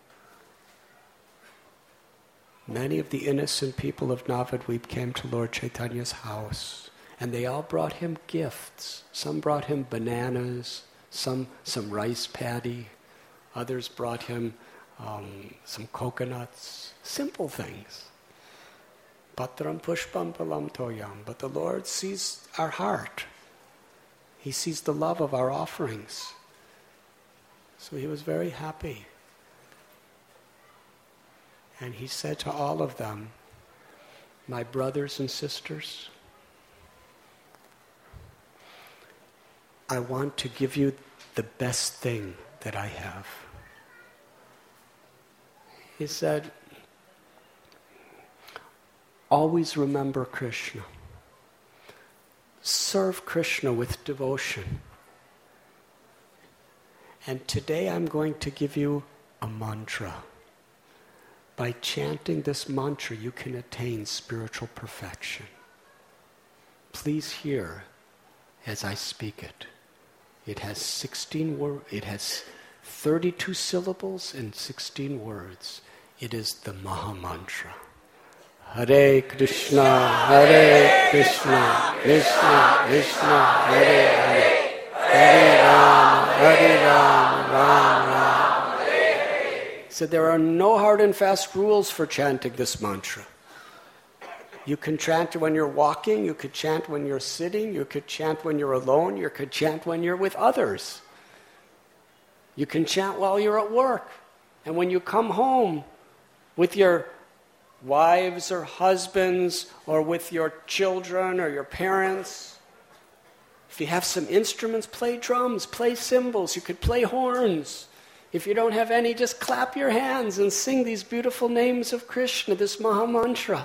many of the innocent people of Navadvip came to Lord Chaitanya's house, and they all brought him gifts. Some brought him bananas, some rice paddy, others brought him some coconuts, simple things. Patram pushpam palam toyam. But the Lord sees our heart. He sees the love of our offerings. So he was very happy. And he said to all of them, my brothers and sisters, I want to give you the best thing that I have. He said, always remember Krishna. Serve Krishna with devotion. And today I'm going to give you a mantra. By chanting this mantra, you can attain spiritual perfection. Please hear as I speak it. It has 32 syllables and 16 words. It is the Maha Mantra. Hare Krishna, Hare Krishna, Krishna Krishna, Hare Hare, Hare Rama, Rama Rama, Hare Hare. So there are no hard and fast rules for chanting this mantra. You can chant when you're walking, you could chant when you're sitting, you could chant when you're alone, you could chant when you're with others. You can chant while you're at work. And when you come home with your wives or husbands or with your children or your parents, if you have some instruments, play drums, play cymbals, you could play horns. If you don't have any, just clap your hands and sing these beautiful names of Krishna, this Maha Mantra.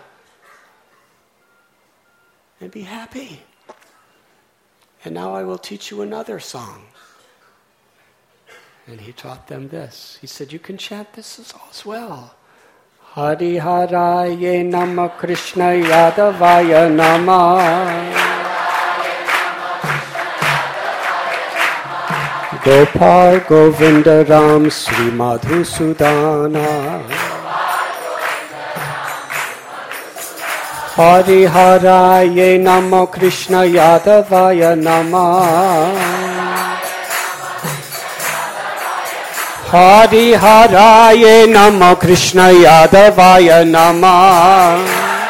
And be happy. And now I will teach you another song. And he taught them this. He said, you can chant this as well. Hari Haraye Nama Krishna Yadavaya Nama Gopal Govinda Ram Sri Madhusudana Hari Haraye Nama Krishna Yadavaya Nama Hari Haraye Nama Krishna Yadavaya Nama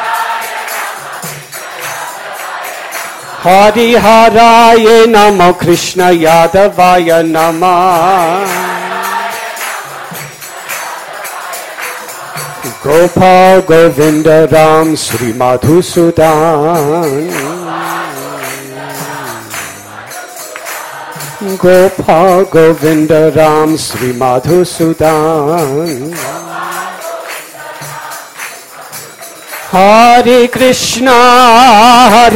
Hari Haraye Nama Krishna Yadavaya Nama Gopal Govinda Ram Sri Madhusudan Gopal Govinda Ram Sri Madhusudan Hare Krishna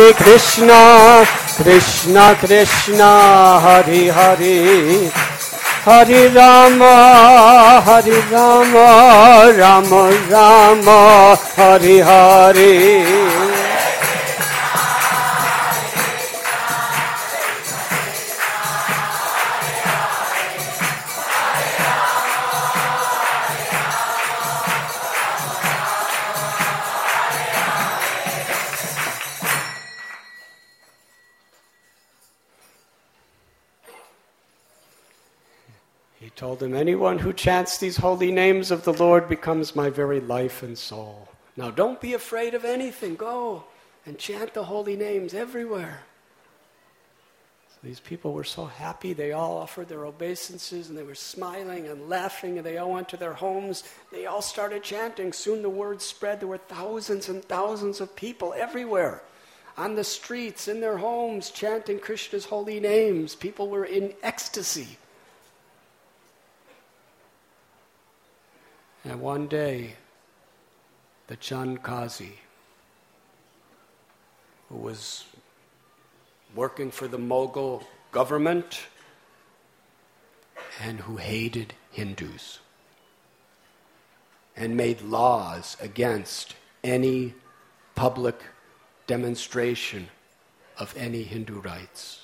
Krishna Krishna Hare Hare Hare Rama Rama Rama Hare Hare He told them, anyone who chants these holy names of the Lord becomes my very life and soul. Now don't be afraid of anything. Go and chant the holy names everywhere. So these people were so happy. They all offered their obeisances and they were smiling and laughing and they all went to their homes. They all started chanting. Soon the word spread. There were thousands and thousands of people everywhere. On the streets, in their homes, chanting Krishna's holy names. People were in ecstasy. And one day, the Chand Kazi, who was working for the Mughal government and who hated Hindus and made laws against any public demonstration of any Hindu rights.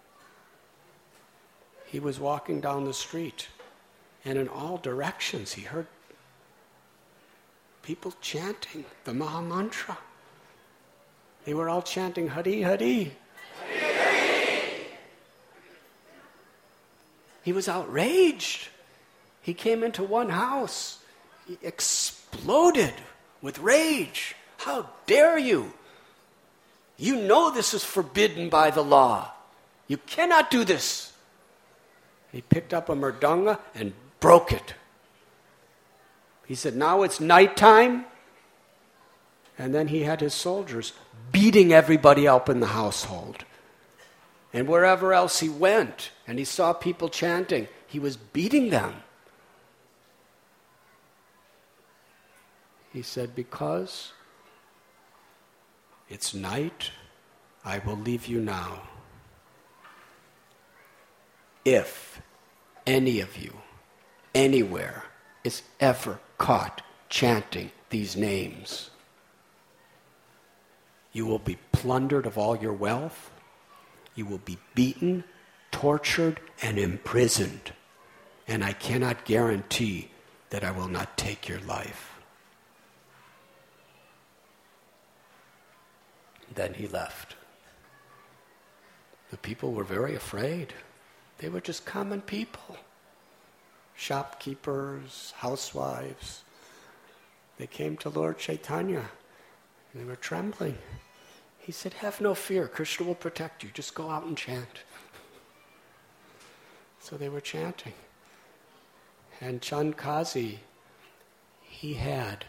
He was walking down the street, and in all directions he heard people chanting the Maha Mantra. They were all chanting Hari Hari. Hari Hari. He was outraged. He came into one house. He exploded with rage. How dare you? You know this is forbidden by the law. You cannot do this. He picked up a mridanga and broke it. He said, now it's nighttime. And then he had his soldiers beating everybody up in the household. And wherever else he went, and he saw people chanting, he was beating them. He said, because It's night. I will leave you now. If any of you, anywhere, is ever caught chanting these names, you will be plundered of all your wealth. You will be beaten, tortured, and imprisoned. And I cannot guarantee that I will not take your life. Then he left. The people were very afraid. They were just common people. Shopkeepers, housewives. They came to Lord Chaitanya. They were trembling. He said, have no fear. Krishna will protect you. Just go out and chant. So they were chanting. And Chand Kazi, he had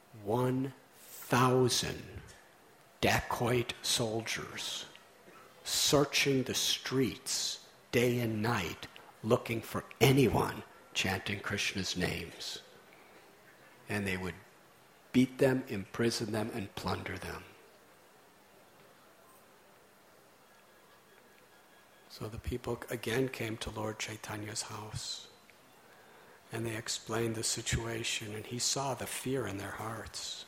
1,000 dacoit soldiers searching the streets day and night, looking for anyone chanting Krishna's names. And they would beat them, imprison them, and plunder them. So the people again came to Lord Chaitanya's house. And they explained the situation, and he saw the fear in their hearts.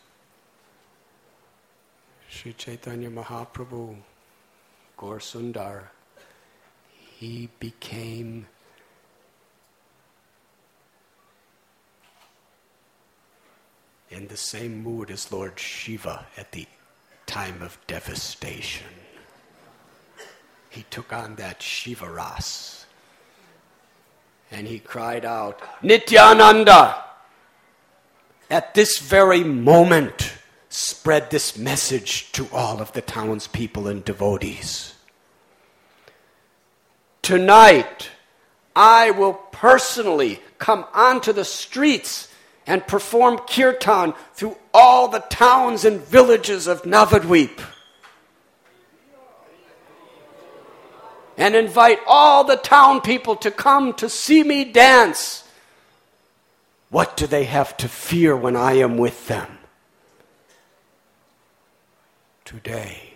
Sri Chaitanya Mahaprabhu, Gaur Sundar, he became in the same mood as Lord Shiva at the time of devastation. He took on that Shiva Ras. And he cried out, Nityananda, at this very moment, spread this message to all of the townspeople and devotees. Tonight, I will personally come onto the streets and perform kirtan through all the towns and villages of Navadvip. And invite all the town people to come to see me dance. What do they have to fear when I am with them? Today,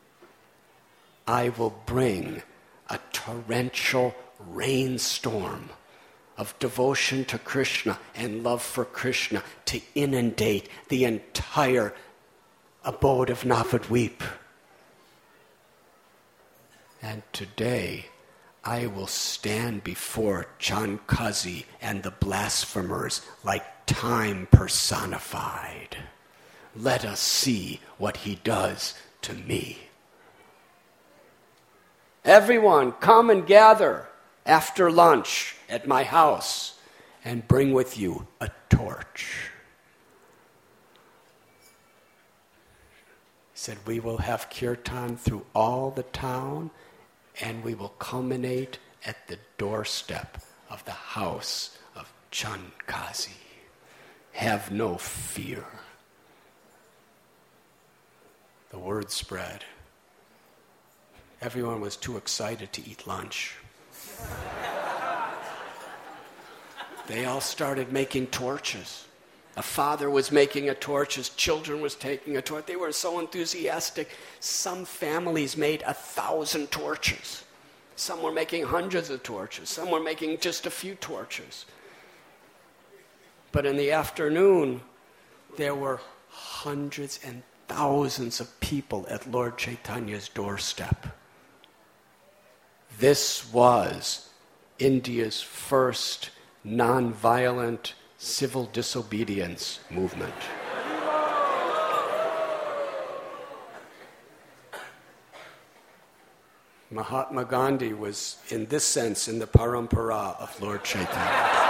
I will bring a torrential rainstorm of devotion to Krishna and love for Krishna to inundate the entire abode of Navadvip. And today, I will stand before Chand Kazi and the blasphemers like time personified. Let us see what he does to me. Everyone, come and gather after lunch at my house and bring with you a torch. He said, we will have kirtan through all the town, and we will culminate at the doorstep of the house of Chand Kazi. Have no fear. The word spread. Everyone was too excited to eat lunch. They all started making torches. A father was making a torch, his children was taking a torch. They were so enthusiastic. Some families made 1,000 torches. Some were making hundreds of torches. Some were making just a few torches. But in the afternoon, there were hundreds and thousands of people at Lord Chaitanya's doorstep. This was India's first non-violent civil disobedience movement. Mahatma Gandhi was, in this sense, in the parampara of Lord Chaitanya.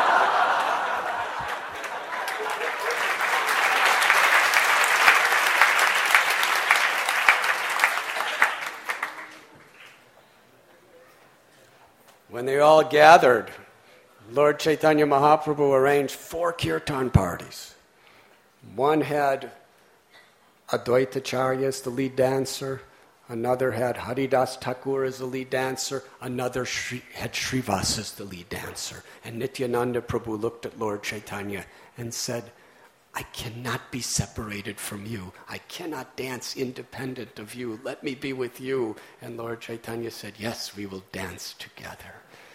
When they all gathered, Lord Chaitanya Mahaprabhu arranged 4 kirtan parties. One had Advaita Acharya as the lead dancer, another had Haridas Thakur as the lead dancer, another had Srivas as the lead dancer. And Nityananda Prabhu looked at Lord Chaitanya and said, I cannot be separated from you. I cannot dance independent of you. Let me be with you. And Lord Chaitanya said, yes, we will dance together.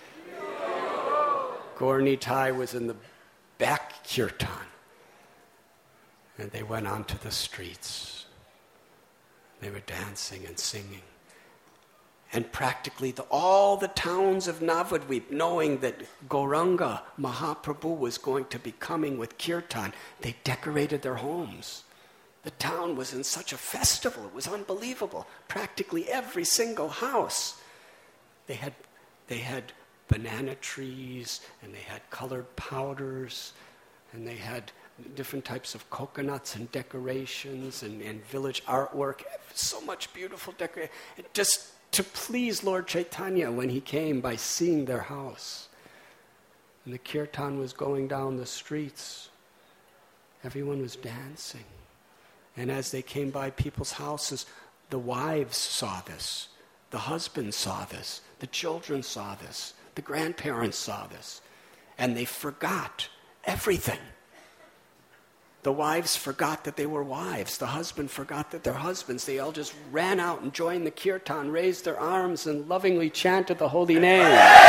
Gaur Nitai was in the back kirtan. And they went onto the streets. They were dancing and singing. And practically all the towns of Navadvip, knowing that Gauranga Mahaprabhu was going to be coming with kirtan, they decorated their homes. The town was in such a festival. It was unbelievable. Practically every single house. They had banana trees, and they had colored powders, and they had different types of coconuts and decorations and village artwork. So much beautiful decoration. Just to please Lord Chaitanya when he came by seeing their house. And the kirtan was going down the streets. Everyone was dancing. And as they came by people's houses, the wives saw this. The husbands saw this. The children saw this. The grandparents saw this. And they forgot everything. The wives forgot that they were wives. The husband forgot that they're husbands. They all just ran out and joined the kirtan, raised their arms, and lovingly chanted the holy name.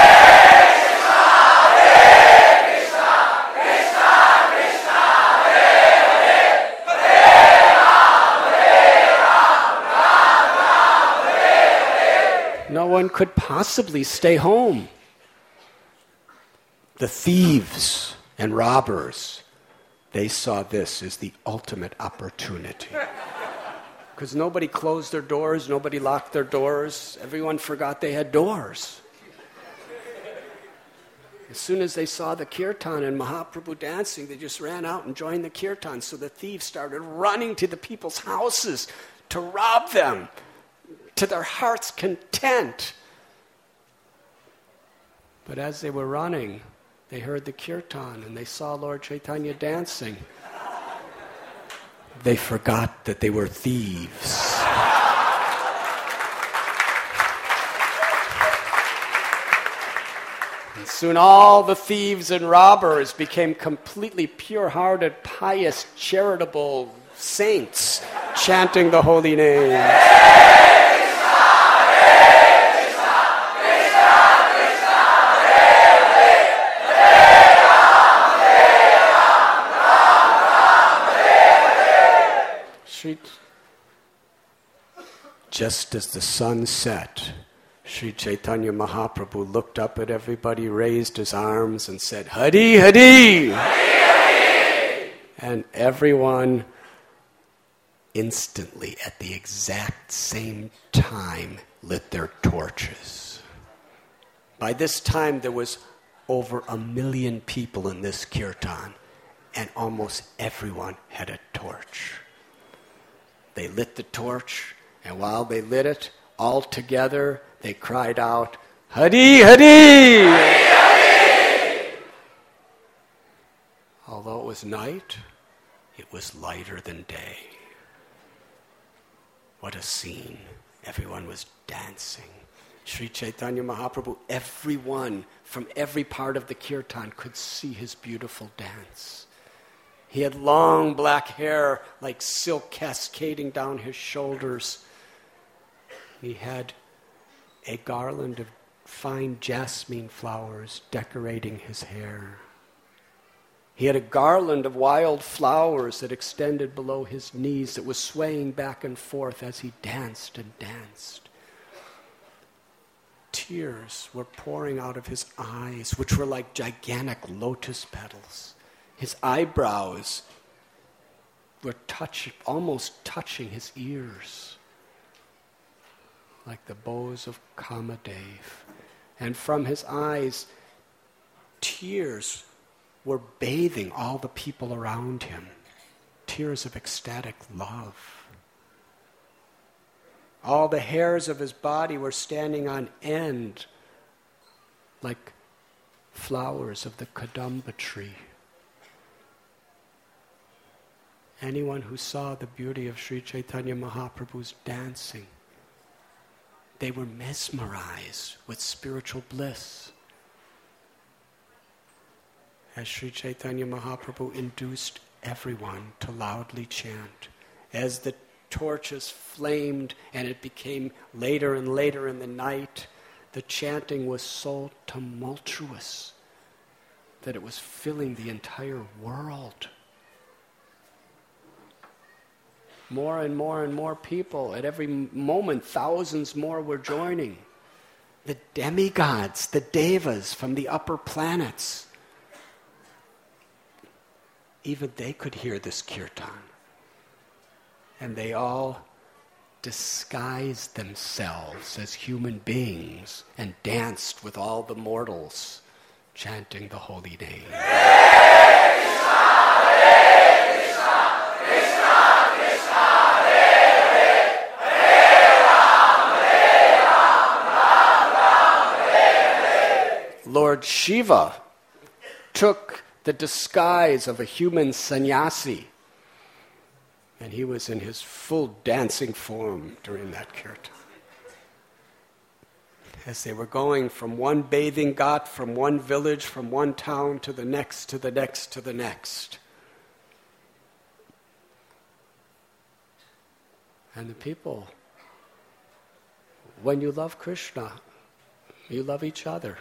No one could possibly stay home. The thieves and robbers, they saw this as the ultimate opportunity. Because nobody closed their doors, nobody locked their doors. Everyone forgot they had doors. As soon as they saw the kirtan and Mahaprabhu dancing, they just ran out and joined the kirtan. So the thieves started running to the people's houses to rob them, to their heart's content. But as they were running, they heard the kirtan and they saw Lord Chaitanya dancing. They forgot that they were thieves. And soon all the thieves and robbers became completely pure-hearted, pious, charitable saints, chanting the holy name. Just as the sun set, Sri Chaitanya Mahaprabhu looked up at everybody, raised his arms and said, Hari Hari! Hari Hari! And everyone instantly, at the exact same time, lit their torches. By this time, there was over 1 million people in this kirtan, and almost everyone had a torch. They lit the torch, and while they lit it, all together, they cried out, Hari Hari! Hari Hari! Although it was night, it was lighter than day. What a scene. Everyone was dancing. Sri Chaitanya Mahaprabhu, everyone from every part of the kirtan could see his beautiful dance. He had long black hair like silk cascading down his shoulders. He had a garland of fine jasmine flowers decorating his hair. He had a garland of wild flowers that extended below his knees that was swaying back and forth as he danced and danced. Tears were pouring out of his eyes, which were like gigantic lotus petals. His eyebrows were almost touching his ears, like the bows of Kamadev. And from his eyes, tears were bathing all the people around him, tears of ecstatic love. All the hairs of his body were standing on end like flowers of the Kadamba tree. Anyone who saw the beauty of Sri Chaitanya Mahaprabhu's dancing, they were mesmerized with spiritual bliss. As Sri Chaitanya Mahaprabhu induced everyone to loudly chant. As the torches flamed and it became later and later in the night, the chanting was so tumultuous that it was filling the entire world. More and more people. At every moment, thousands more were joining. The demigods, the devas from the upper planets, even they could hear this kirtan. And they all disguised themselves as human beings and danced with all the mortals, chanting the holy name. Lord Shiva took the disguise of a human sannyasi, and he was in his full dancing form during that kirtan. As they were going from one bathing ghat, from one village, from one town to the next, to the next, to the next. And the people, when you love Krishna, you love each other.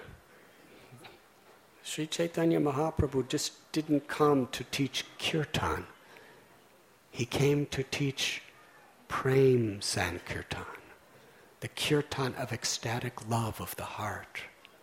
Sri Chaitanya Mahaprabhu just didn't come to teach kirtan. He came to teach Prem Sankirtan, the kirtan of ecstatic love of the heart.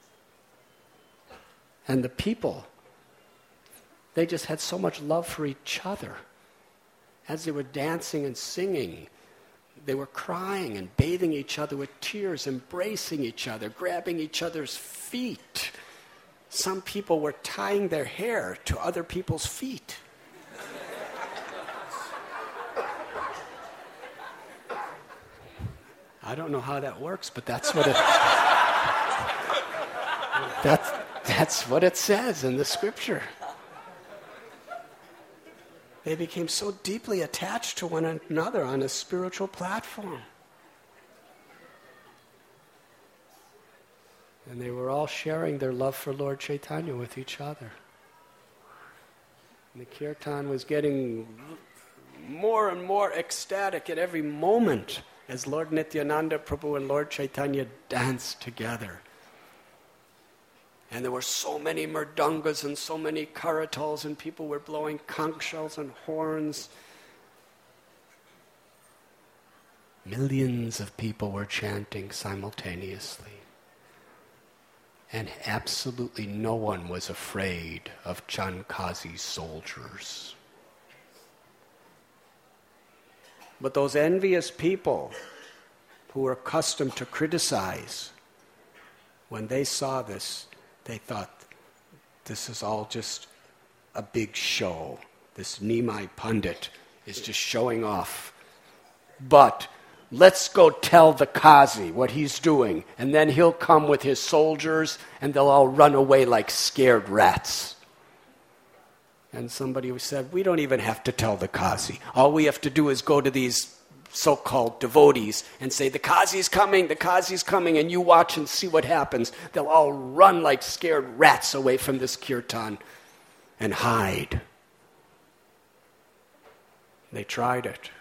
And the people, they just had so much love for each other. As they were dancing and singing, they were crying and bathing each other with tears, embracing each other, grabbing each other's feet. Some people were tying their hair to other people's feet. I don't know how that works, but that's what that's what it says in the scripture. They became so deeply attached to one another on a spiritual platform. And they were all sharing their love for Lord Chaitanya with each other. And the kirtan was getting more and more ecstatic at every moment as Lord Nityananda Prabhu and Lord Chaitanya danced together. And there were so many mridangas and so many karatals, and people were blowing conch shells and horns. Millions of people were chanting simultaneously. And absolutely no one was afraid of Chankazi's soldiers. But those envious people who were accustomed to criticize, when they saw this, they thought, this is all just a big show. This Nimai Pandit is just showing off. But let's go tell the Qazi what he's doing, and then he'll come with his soldiers, and they'll all run away like scared rats. And somebody said, we don't even have to tell the Qazi. All we have to do is go to these so-called devotees and say, the Qazi's coming, and you watch and see what happens. They'll all run like scared rats away from this kirtan and hide. They tried it.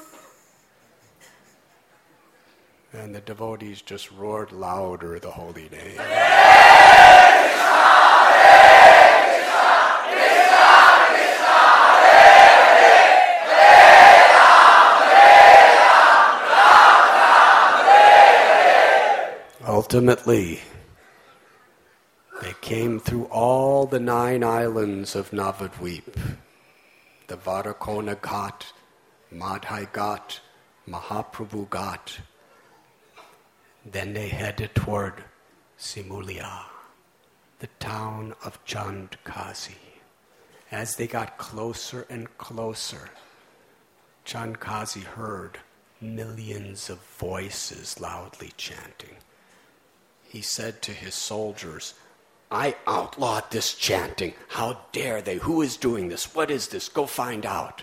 And the devotees just roared louder the holy name. Ultimately, they came through all the 9 islands of Navadvip, the Varakona Ghat, Madhai Ghat, Mahaprabhu Ghat. Then they headed toward Simulia, the town of Chandkazi. As they got closer and closer, Chandkazi heard millions of voices loudly chanting. He said to his soldiers, I outlawed this chanting. How dare they? Who is doing this? What is this? Go find out.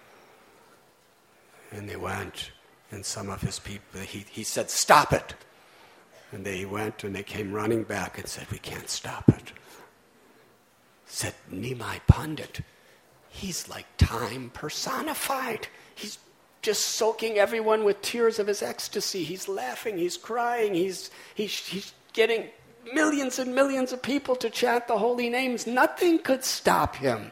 And they went, and some of his people, he said, stop it. And they went and they came running back and said, we can't stop it. Said Nimai Pandit, he's like time personified. He's just soaking everyone with tears of his ecstasy. He's laughing, he's crying, he's getting millions and millions of people to chant the holy names. Nothing could stop him.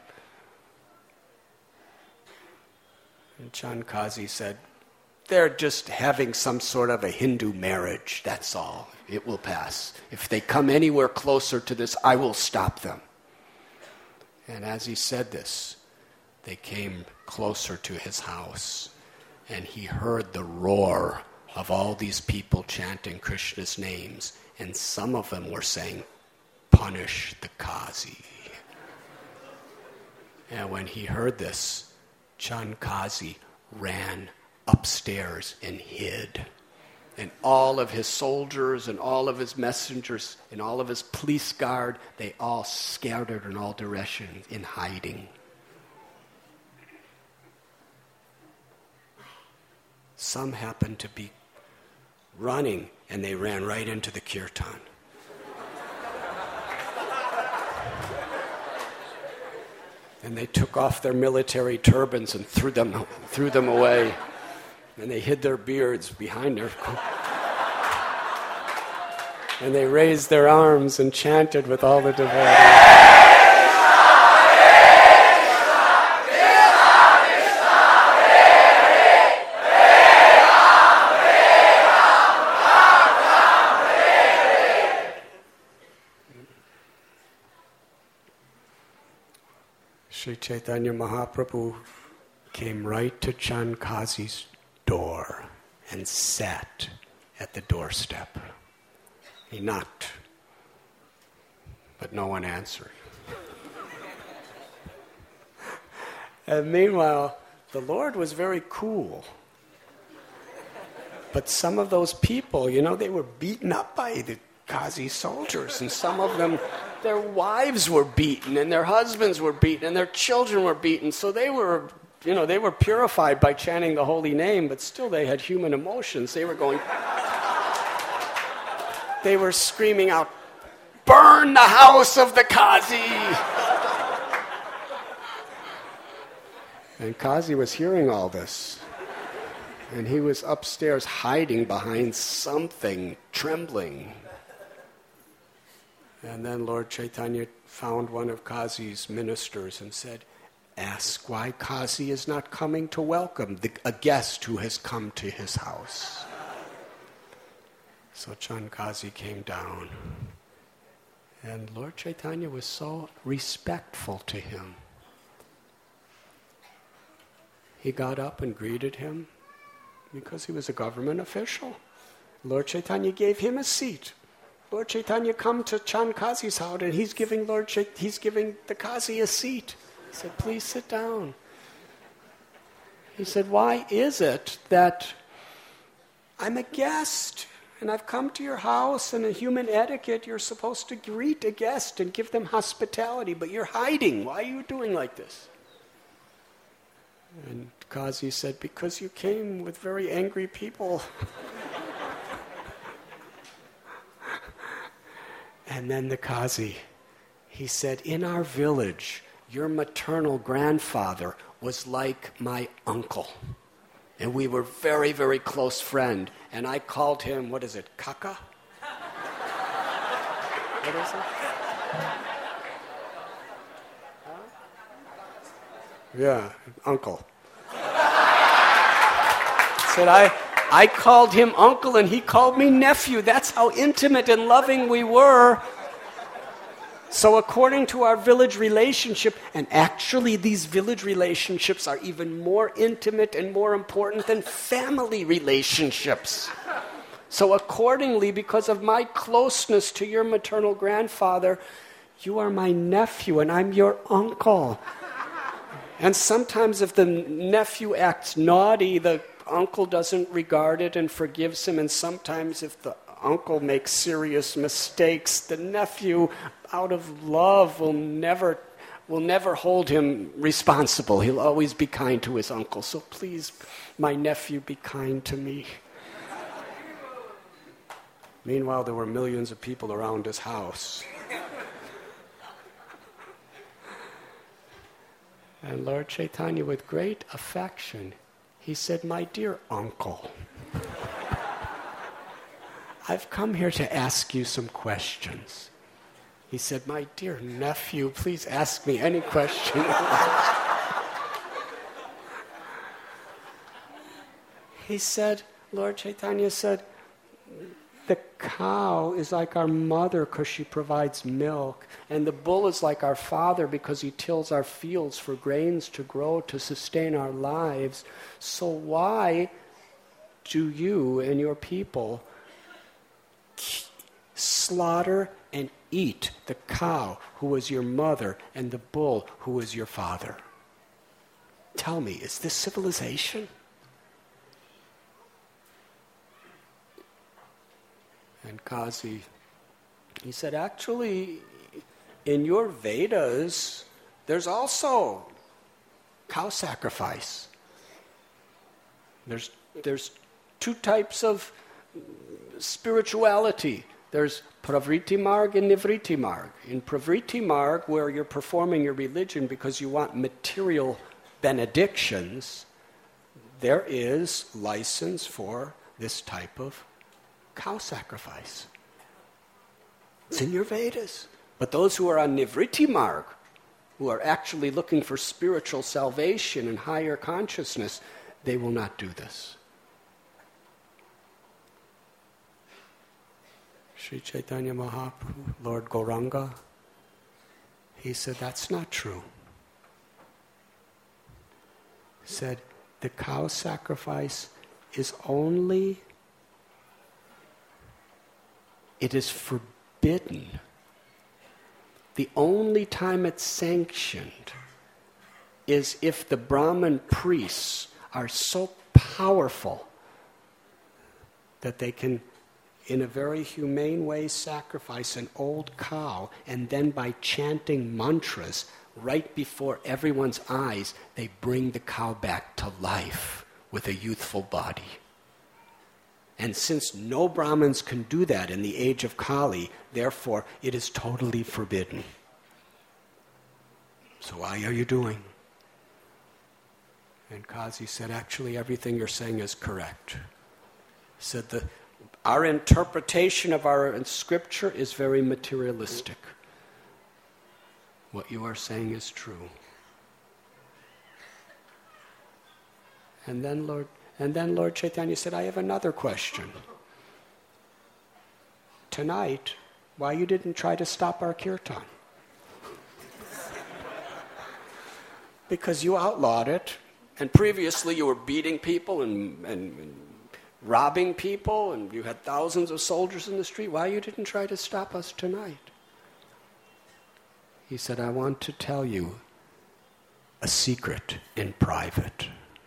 And Chand Kazi said, they're just having some sort of a Hindu marriage, that's all. It will pass. If they come anywhere closer to this, I will stop them. And as he said this, they came closer to his house, and he heard the roar of all these people chanting Krishna's names, and some of them were saying, punish the Kazi. And when he heard this, Chand Kazi ran upstairs and hid. And all of his soldiers and all of his messengers and all of his police guard, they all scattered in all directions in hiding. Some happened to be running, and they ran right into the kirtan. And they took off their military turbans and threw them away. And they hid their beards behind their... And they raised their arms and chanted with all the devotees. Sri Chaitanya Mahaprabhu came right to Chand Kazi's door and sat at the doorstep. He knocked, but no one answered. And meanwhile, the Lord was very cool. But some of those people, they were beaten up by the Kazi soldiers, and some of them, their wives were beaten, and their husbands were beaten, and their children were beaten. So they were purified by chanting the holy name, but still they had human emotions. They were screaming out, burn the house of the Kazi! And Kazi was hearing all this. And he was upstairs hiding behind something, trembling. And then Lord Chaitanya found one of Kazi's ministers and said, ask why Kazi is not coming to welcome a guest who has come to his house. So Chand Kazi came down, and Lord Chaitanya was so respectful to him. He got up and greeted him because he was a government official. Lord Chaitanya gave him a seat. Lord Chaitanya come to Chand Kazi's house, and he's giving the Kazi a seat. He said, please sit down. He said, why is it that I'm a guest and I've come to your house, and in human etiquette you're supposed to greet a guest and give them hospitality, but you're hiding. Why are you doing like this? And Kazi said, because you came with very angry people. And then the Kazi, he said, in our village, your maternal grandfather was like my uncle. And we were very, very close friend. And I called him, what is it, Kaka? What is it? Huh? Yeah, uncle. Said I called him uncle and he called me nephew. That's how intimate and loving we were. So according to our village relationship, and actually these village relationships are even more intimate and more important than family relationships. So accordingly, because of my closeness to your maternal grandfather, you are my nephew and I'm your uncle. And sometimes if the nephew acts naughty, the uncle doesn't regard it and forgives him. And sometimes if the uncle makes serious mistakes, the nephew, out of love, will never hold him responsible. He'll always be kind to his uncle. So please, my nephew, be kind to me. Meanwhile, there were millions of people around his house. And Lord Chaitanya, with great affection, he said, "My dear uncle, I've come here to ask you some questions." He said, "My dear nephew, please ask me any question." He said, Lord Chaitanya said, "The cow is like our mother because she provides milk, and the bull is like our father because he tills our fields for grains to grow to sustain our lives. So why do you and your people slaughter and eat the cow who was your mother and the bull who was your father? Tell me, is this civilization?" And Kazi, he said, "Actually, in your Vedas, there's also cow sacrifice. There's two types of spirituality. There's pravriti marg and nivriti marg. In pravriti marg, where you're performing your religion because you want material benedictions, there is license for this type of cow sacrifice. It's in your Vedas. But those who are on nivriti marg, who are actually looking for spiritual salvation and higher consciousness, they will not do this." Sri Chaitanya Mahaprabhu, Lord Gauranga, he said, "That's not true." He said, "The cow sacrifice is only, it is forbidden. The only time it's sanctioned is if the Brahmin priests are so powerful that they can, in a very humane way, sacrifice an old cow, and then by chanting mantras right before everyone's eyes, they bring the cow back to life with a youthful body. And since no Brahmins can do that in the age of Kali, therefore it is totally forbidden. So why are you doing?" And Kazi said, "Actually, everything you're saying is correct." He said, our interpretation of our scripture is very materialistic. What you are saying is true. And then Lord Chaitanya said, "I have another question. Tonight, why you didn't try to stop our kirtan?" Because you outlawed it, and previously you were beating people and robbing people, and you had thousands of soldiers in the street. Why you didn't try to stop us tonight? He said, "I want to tell you a secret in private."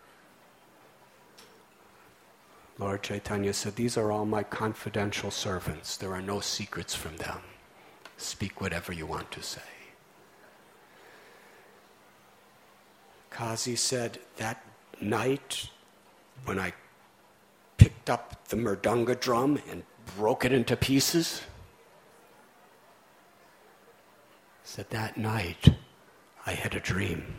Lord Chaitanya said, "These are all my confidential servants. There are no secrets from them. Speak whatever you want to say." Kazi said, "That night when I picked up the mridanga drum and broke it into pieces," said, "that night I had a dream.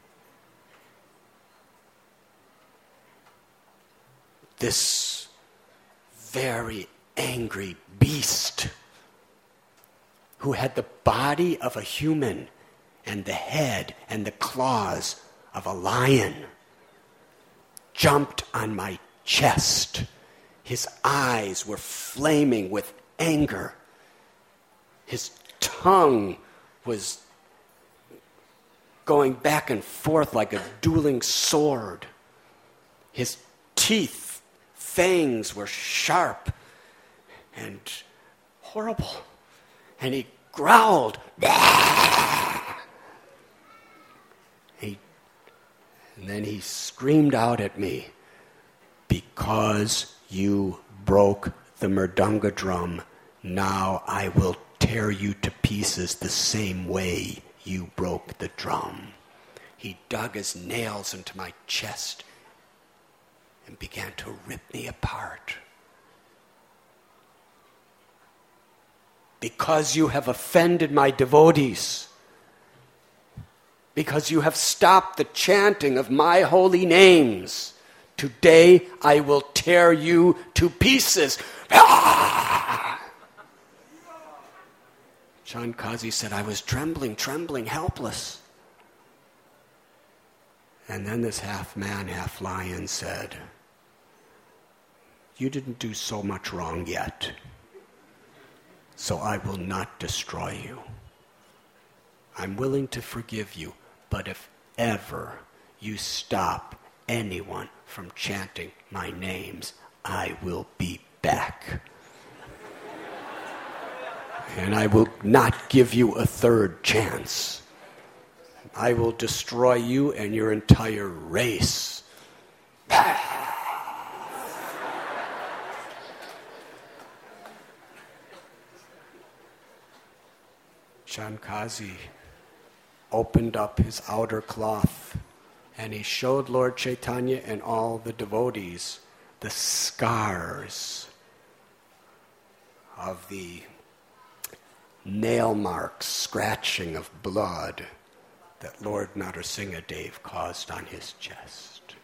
This very angry beast who had the body of a human and the head and the claws of a lion jumped on my chest. His eyes were flaming with anger. His tongue was going back and forth like a dueling sword. His teeth, fangs were sharp and horrible. And he growled. And then he screamed out at me, "Because you broke the mridanga drum, now I will tear you to pieces the same way you broke the drum." He dug his nails into my chest and began to rip me apart. "Because you have offended my devotees, because you have stopped the chanting of my holy names. Today I will tear you to pieces. Chan Kazi said, I was trembling, helpless. And then this half man, half lion said, you didn't do so much wrong yet, so I will not destroy you. I'm willing to forgive you, but if ever you stop anyone from chanting my names, I will be back. And I will not give you a third chance. I will destroy you and your entire race. Chan Kazi opened up his outer cloth and he showed Lord Chaitanya and all the devotees the scars of the nail marks, scratching of blood that Lord Narsingha Dev caused on his chest.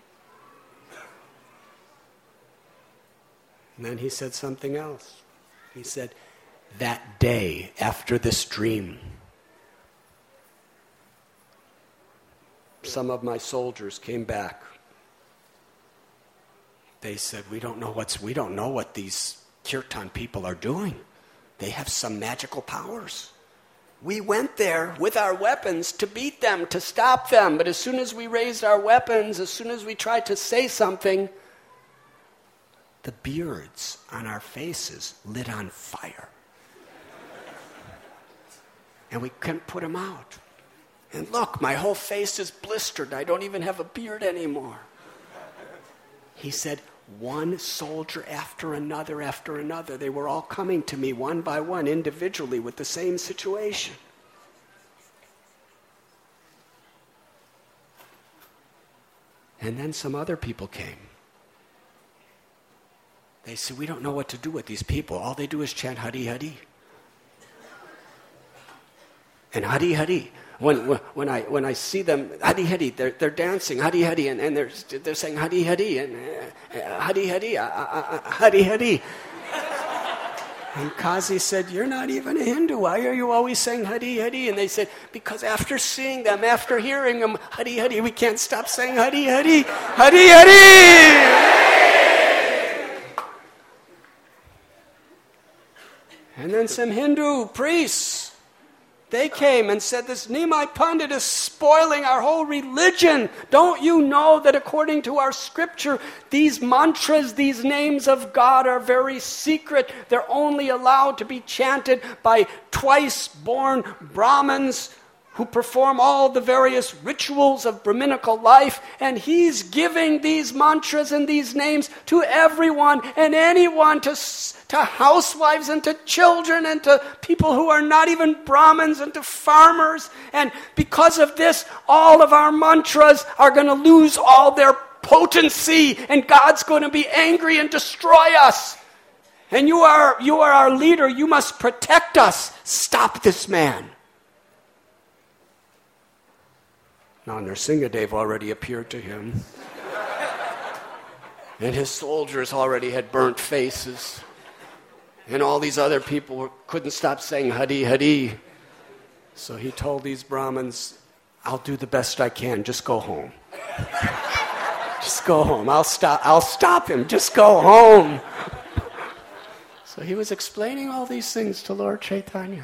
And then he said something else. He said, that day after this dream, some of my soldiers came back. They said, we don't know what these kirtan people are doing. They have some magical powers. We went there with our weapons to beat them, to stop them. But as soon as we raised our weapons, as soon as we tried to say something, the beards on our faces lit on fire. And we couldn't put them out. And look, my whole face is blistered. I don't even have a beard anymore. He said, one soldier after another, they were all coming to me one by one, individually, with the same situation. And then some other people came. They said, we don't know what to do with these people. All they do is chant Hari Hari. And Hari Hari. When I see them, Hari Hari, they're dancing Hari Hari, and they're saying Hari Hari and Hari Hari, Hari Hari. And Kazi said, you're not even a Hindu. Why are you always saying Hari Hari? And they said, because after seeing them, after hearing them, Hari Hari, we can't stop saying Hari Hari, Hari Hari. And then some Hindu priests, they came and said, this Nimai Pandit is spoiling our whole religion. Don't you know that according to our scripture, these mantras, these names of God are very secret. They're only allowed to be chanted by twice-born Brahmins who perform all the various rituals of Brahminical life, and he's giving these mantras and these names to everyone and anyone, to housewives and to children and to people who are not even Brahmins and to farmers. And because of this, all of our mantras are going to lose all their potency, and God's going to be angry and destroy us. And you are our leader. You must protect us. Stop this man. Now, Narsingha Dev already appeared to him. And his soldiers already had burnt faces. And all these other people couldn't stop saying Hari Hari. So he told these Brahmins, I'll do the best I can. Just go home. Just go home. I'll stop him. Just go home. So he was explaining all these things to Lord Chaitanya.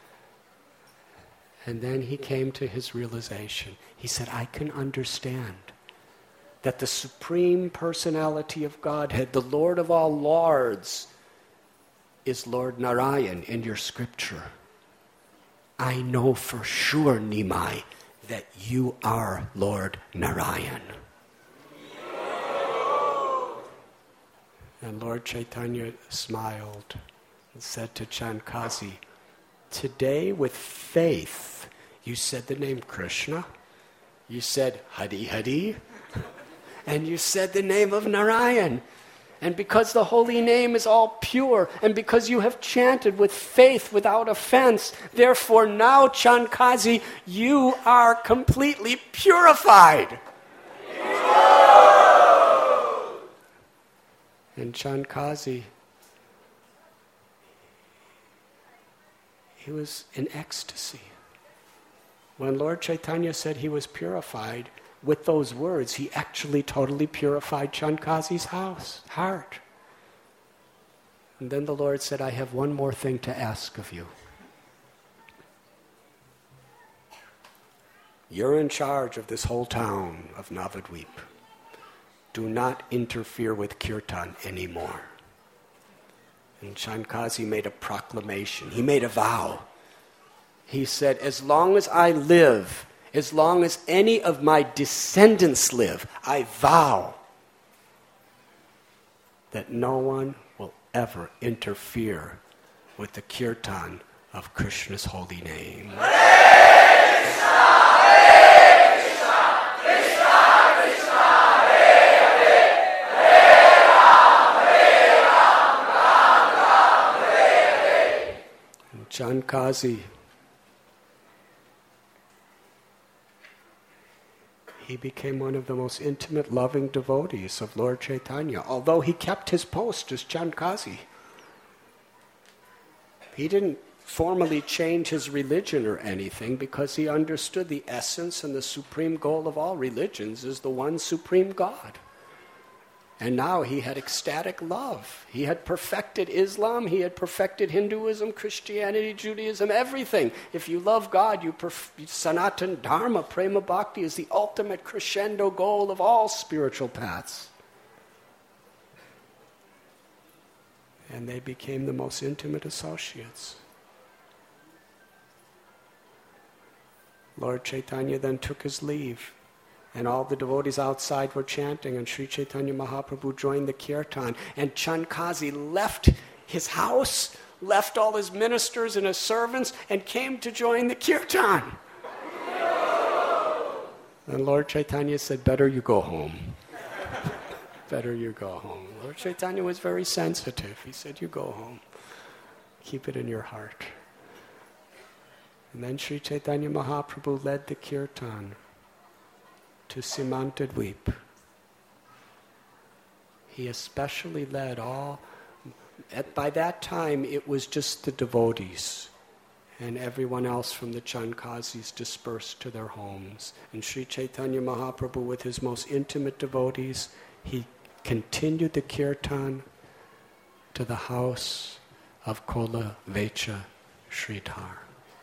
And then he came to his realization. He said, I can understand that the Supreme Personality of Godhead, the Lord of all lords, is Lord Narayan in your scripture. I know for sure, Nimai, that you are Lord Narayan. And Lord Chaitanya smiled and said to Chan Kazi, today with faith, you said the name Krishna, you said Hari Hari, and you said the name of Narayan. And because the holy name is all pure, and because you have chanted with faith without offense, therefore now, Chandkazi, you are completely purified. And Chandkazi, he was in ecstasy. When Lord Chaitanya said he was purified, with those words, he actually totally purified Chandkazi's heart. And then the Lord said, I have one more thing to ask of you. You're in charge of this whole town of Navadvip. Do not interfere with kirtan anymore. And Chandkazi made a proclamation. He made a vow. He said, as long as I live, as long as any of my descendants live, I vow that no one will ever interfere with the kirtan of Krishna's holy name. And Chandkazi, he became one of the most intimate, loving devotees of Lord Chaitanya, although he kept his post as Chandkazi. He didn't formally change his religion or anything because he understood the essence and the supreme goal of all religions is the one supreme God. And now he had ecstatic love. He had perfected Islam, he had perfected Hinduism, Christianity, Judaism, everything. If you love God, Sanatana Dharma, Prema Bhakti is the ultimate crescendo goal of all spiritual paths. And they became the most intimate associates. Lord Chaitanya then took his leave. And all the devotees outside were chanting, and Sri Chaitanya Mahaprabhu joined the kirtan. And Chandkazi left his house, left all his ministers and his servants, and came to join the kirtan. And Lord Chaitanya said, better you go home. Better you go home. Lord Chaitanya was very sensitive. He said, you go home. Keep it in your heart. And then Sri Chaitanya Mahaprabhu led the kirtan to Simantadvip. He especially led by that time it was just the devotees and everyone else from the Chandkazis dispersed to their homes. And Sri Chaitanya Mahaprabhu with his most intimate devotees, he continued the kirtan to the house of Kola Vecha Sridhar.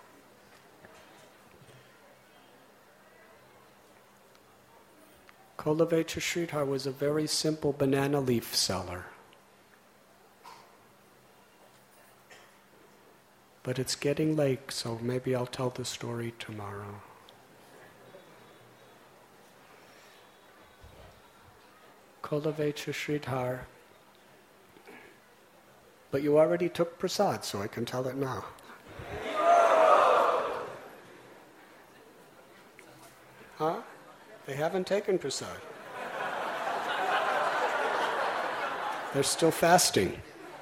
Kola Vecha Sridhar was a very simple banana leaf seller. But it's getting late, so maybe I'll tell the story tomorrow. Kola Vecha Sridhar. But you already took prasad, so I can tell it now. Huh? They haven't taken prasad. They're still fasting.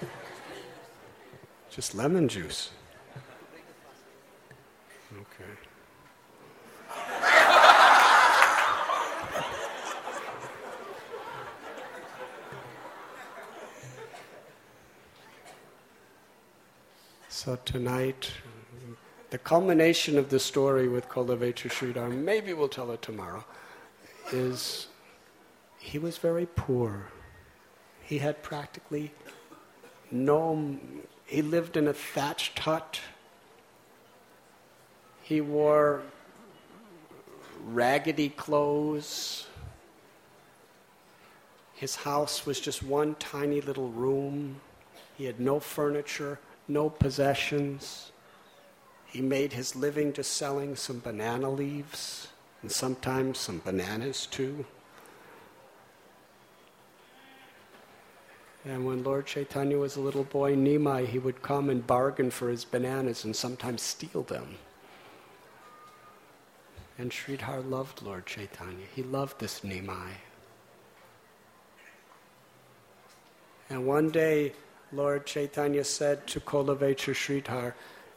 Just lemon juice. Okay. So tonight, the culmination of the story with Kola Vecha Sridhar, maybe we'll tell it tomorrow, is he was very poor. He had practically he lived in a thatched hut. He wore raggedy clothes. His house was just one tiny little room. He had no furniture, no possessions. He made his living just selling some banana leaves and sometimes some bananas too. And when Lord Chaitanya was a little boy, Nimai, he would come and bargain for his bananas and sometimes steal them. And Sridhar loved Lord Chaitanya. He loved this Nimai. And one day, Lord Chaitanya said to Kolavecha Sridhar,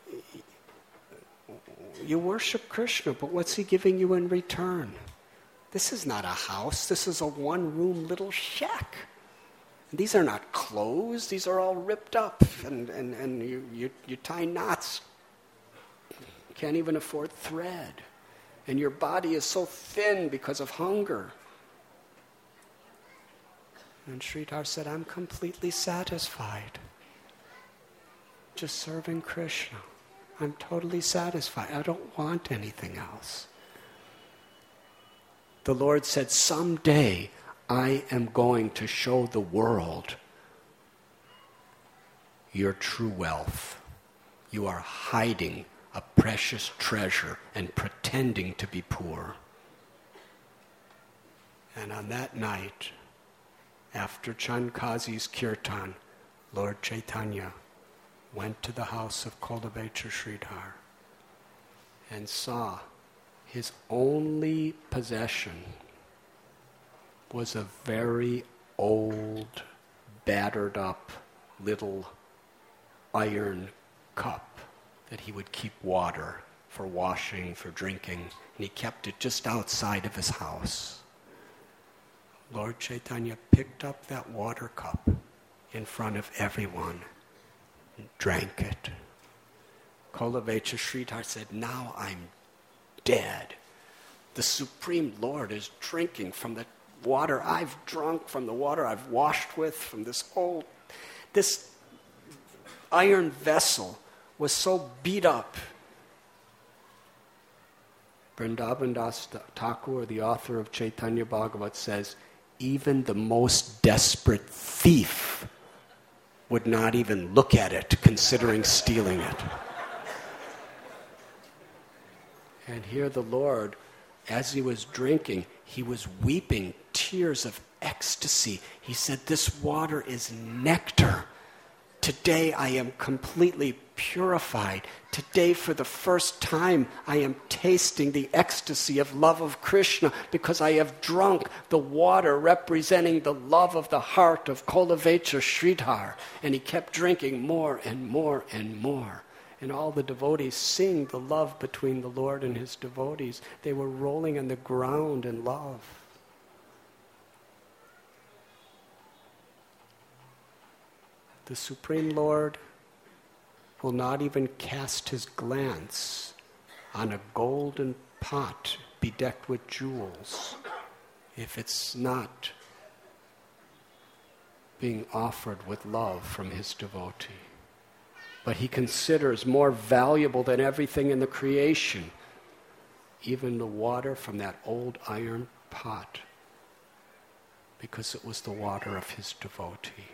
you worship Krishna, but what's he giving you in return? This is not a house. This is a one-room little shack. And these are not clothes. These are all ripped up. And you tie knots. You can't even afford thread. And your body is so thin because of hunger. And Sridhar said, I'm completely satisfied. Just serving Krishna. I'm totally satisfied. I don't want anything else. The Lord said, someday I am going to show the world your true wealth. You are hiding a precious treasure and pretending to be poor. And on that night, after Chandkazi's kirtan, Lord Chaitanya went to the house of Kolavecha Sridhar and saw his only possession was a very old, battered up little iron cup that he would keep water for washing, for drinking, and he kept it just outside of his house. Lord Chaitanya picked up that water cup in front of everyone and drank it. Kolavecha Sridhar said, now I'm dead. The Supreme Lord is drinking from the water I've drunk, from the water I've washed with, from this iron vessel was so beat up. Vrindavan Das Thakur, the author of Chaitanya Bhagavat, says, even the most desperate thief would not even look at it, considering stealing it. And here the Lord, as he was drinking, he was weeping tears of ecstasy. He said, this water is nectar. Today I am completely purified. Today for the first time I am tasting the ecstasy of love of Krishna because I have drunk the water representing the love of the heart of Kolavecha Sridhar. And he kept drinking more and more and more. And all the devotees sing the love between the Lord and his devotees. They were rolling on the ground in love. The Supreme Lord will not even cast his glance on a golden pot bedecked with jewels if it's not being offered with love from his devotee. But he considers more valuable than everything in the creation, even the water from that old iron pot, because it was the water of his devotee.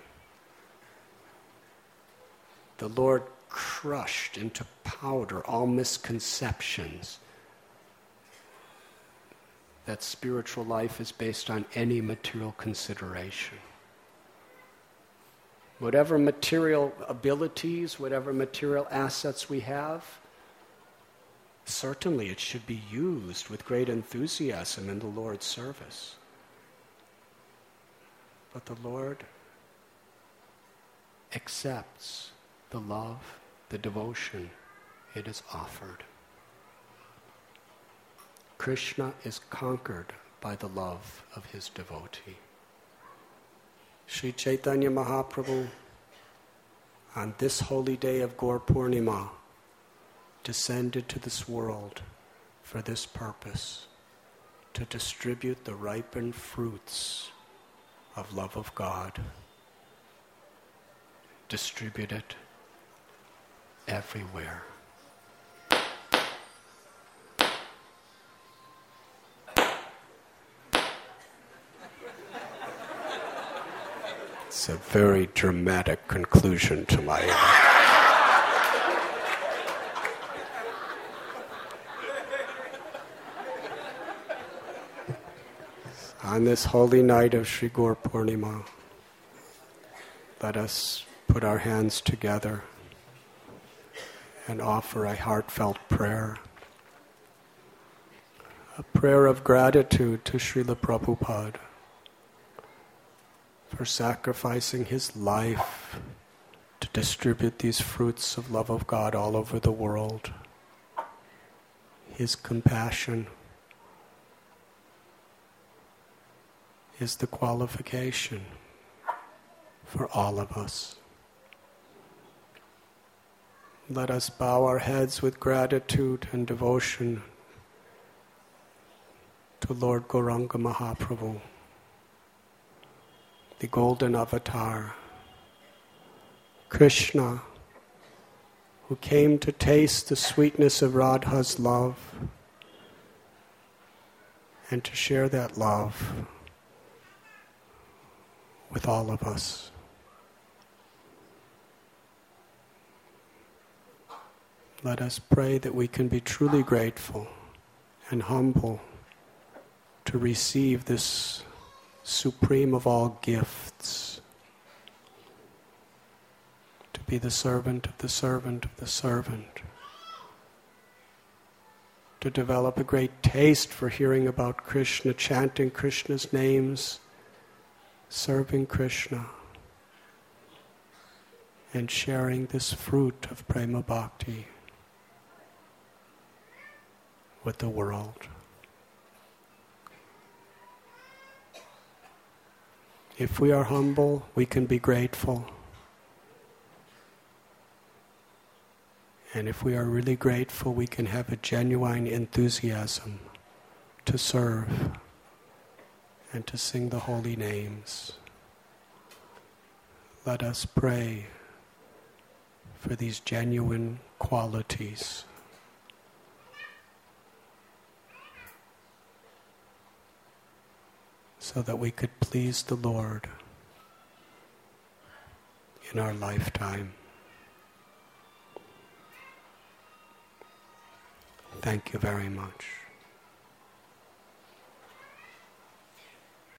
The Lord crushed into powder all misconceptions that spiritual life is based on any material consideration. Whatever material abilities, whatever material assets we have, certainly it should be used with great enthusiasm in the Lord's service. But the Lord accepts the love, the devotion it is offered. Krishna is conquered by the love of his devotee. Sri Chaitanya Mahaprabhu, on this holy day of Gaur Purnima, descended to this world for this purpose, to distribute the ripened fruits of love of God. Distribute it everywhere. It's a very dramatic conclusion to my On this holy night of Sri Gaur Purnima, let us put our hands together and offer a heartfelt prayer. A prayer of gratitude to Srila Prabhupada for sacrificing his life to distribute these fruits of love of God all over the world. His compassion is the qualification for all of us. Let us bow our heads with gratitude and devotion to Lord Gauranga Mahaprabhu, the golden avatar, Krishna, who came to taste the sweetness of Radha's love and to share that love with all of us. Let us pray that we can be truly grateful and humble to receive this supreme of all gifts, to be the servant of the servant of the servant, to develop a great taste for hearing about Krishna, chanting Krishna's names, serving Krishna, and sharing this fruit of prema bhakti with the world. If we are humble, we can be grateful. And if we are really grateful, we can have a genuine enthusiasm to serve and to sing the holy names. Let us pray for these genuine qualities. So that we could please the Lord in our lifetime. Thank you very much.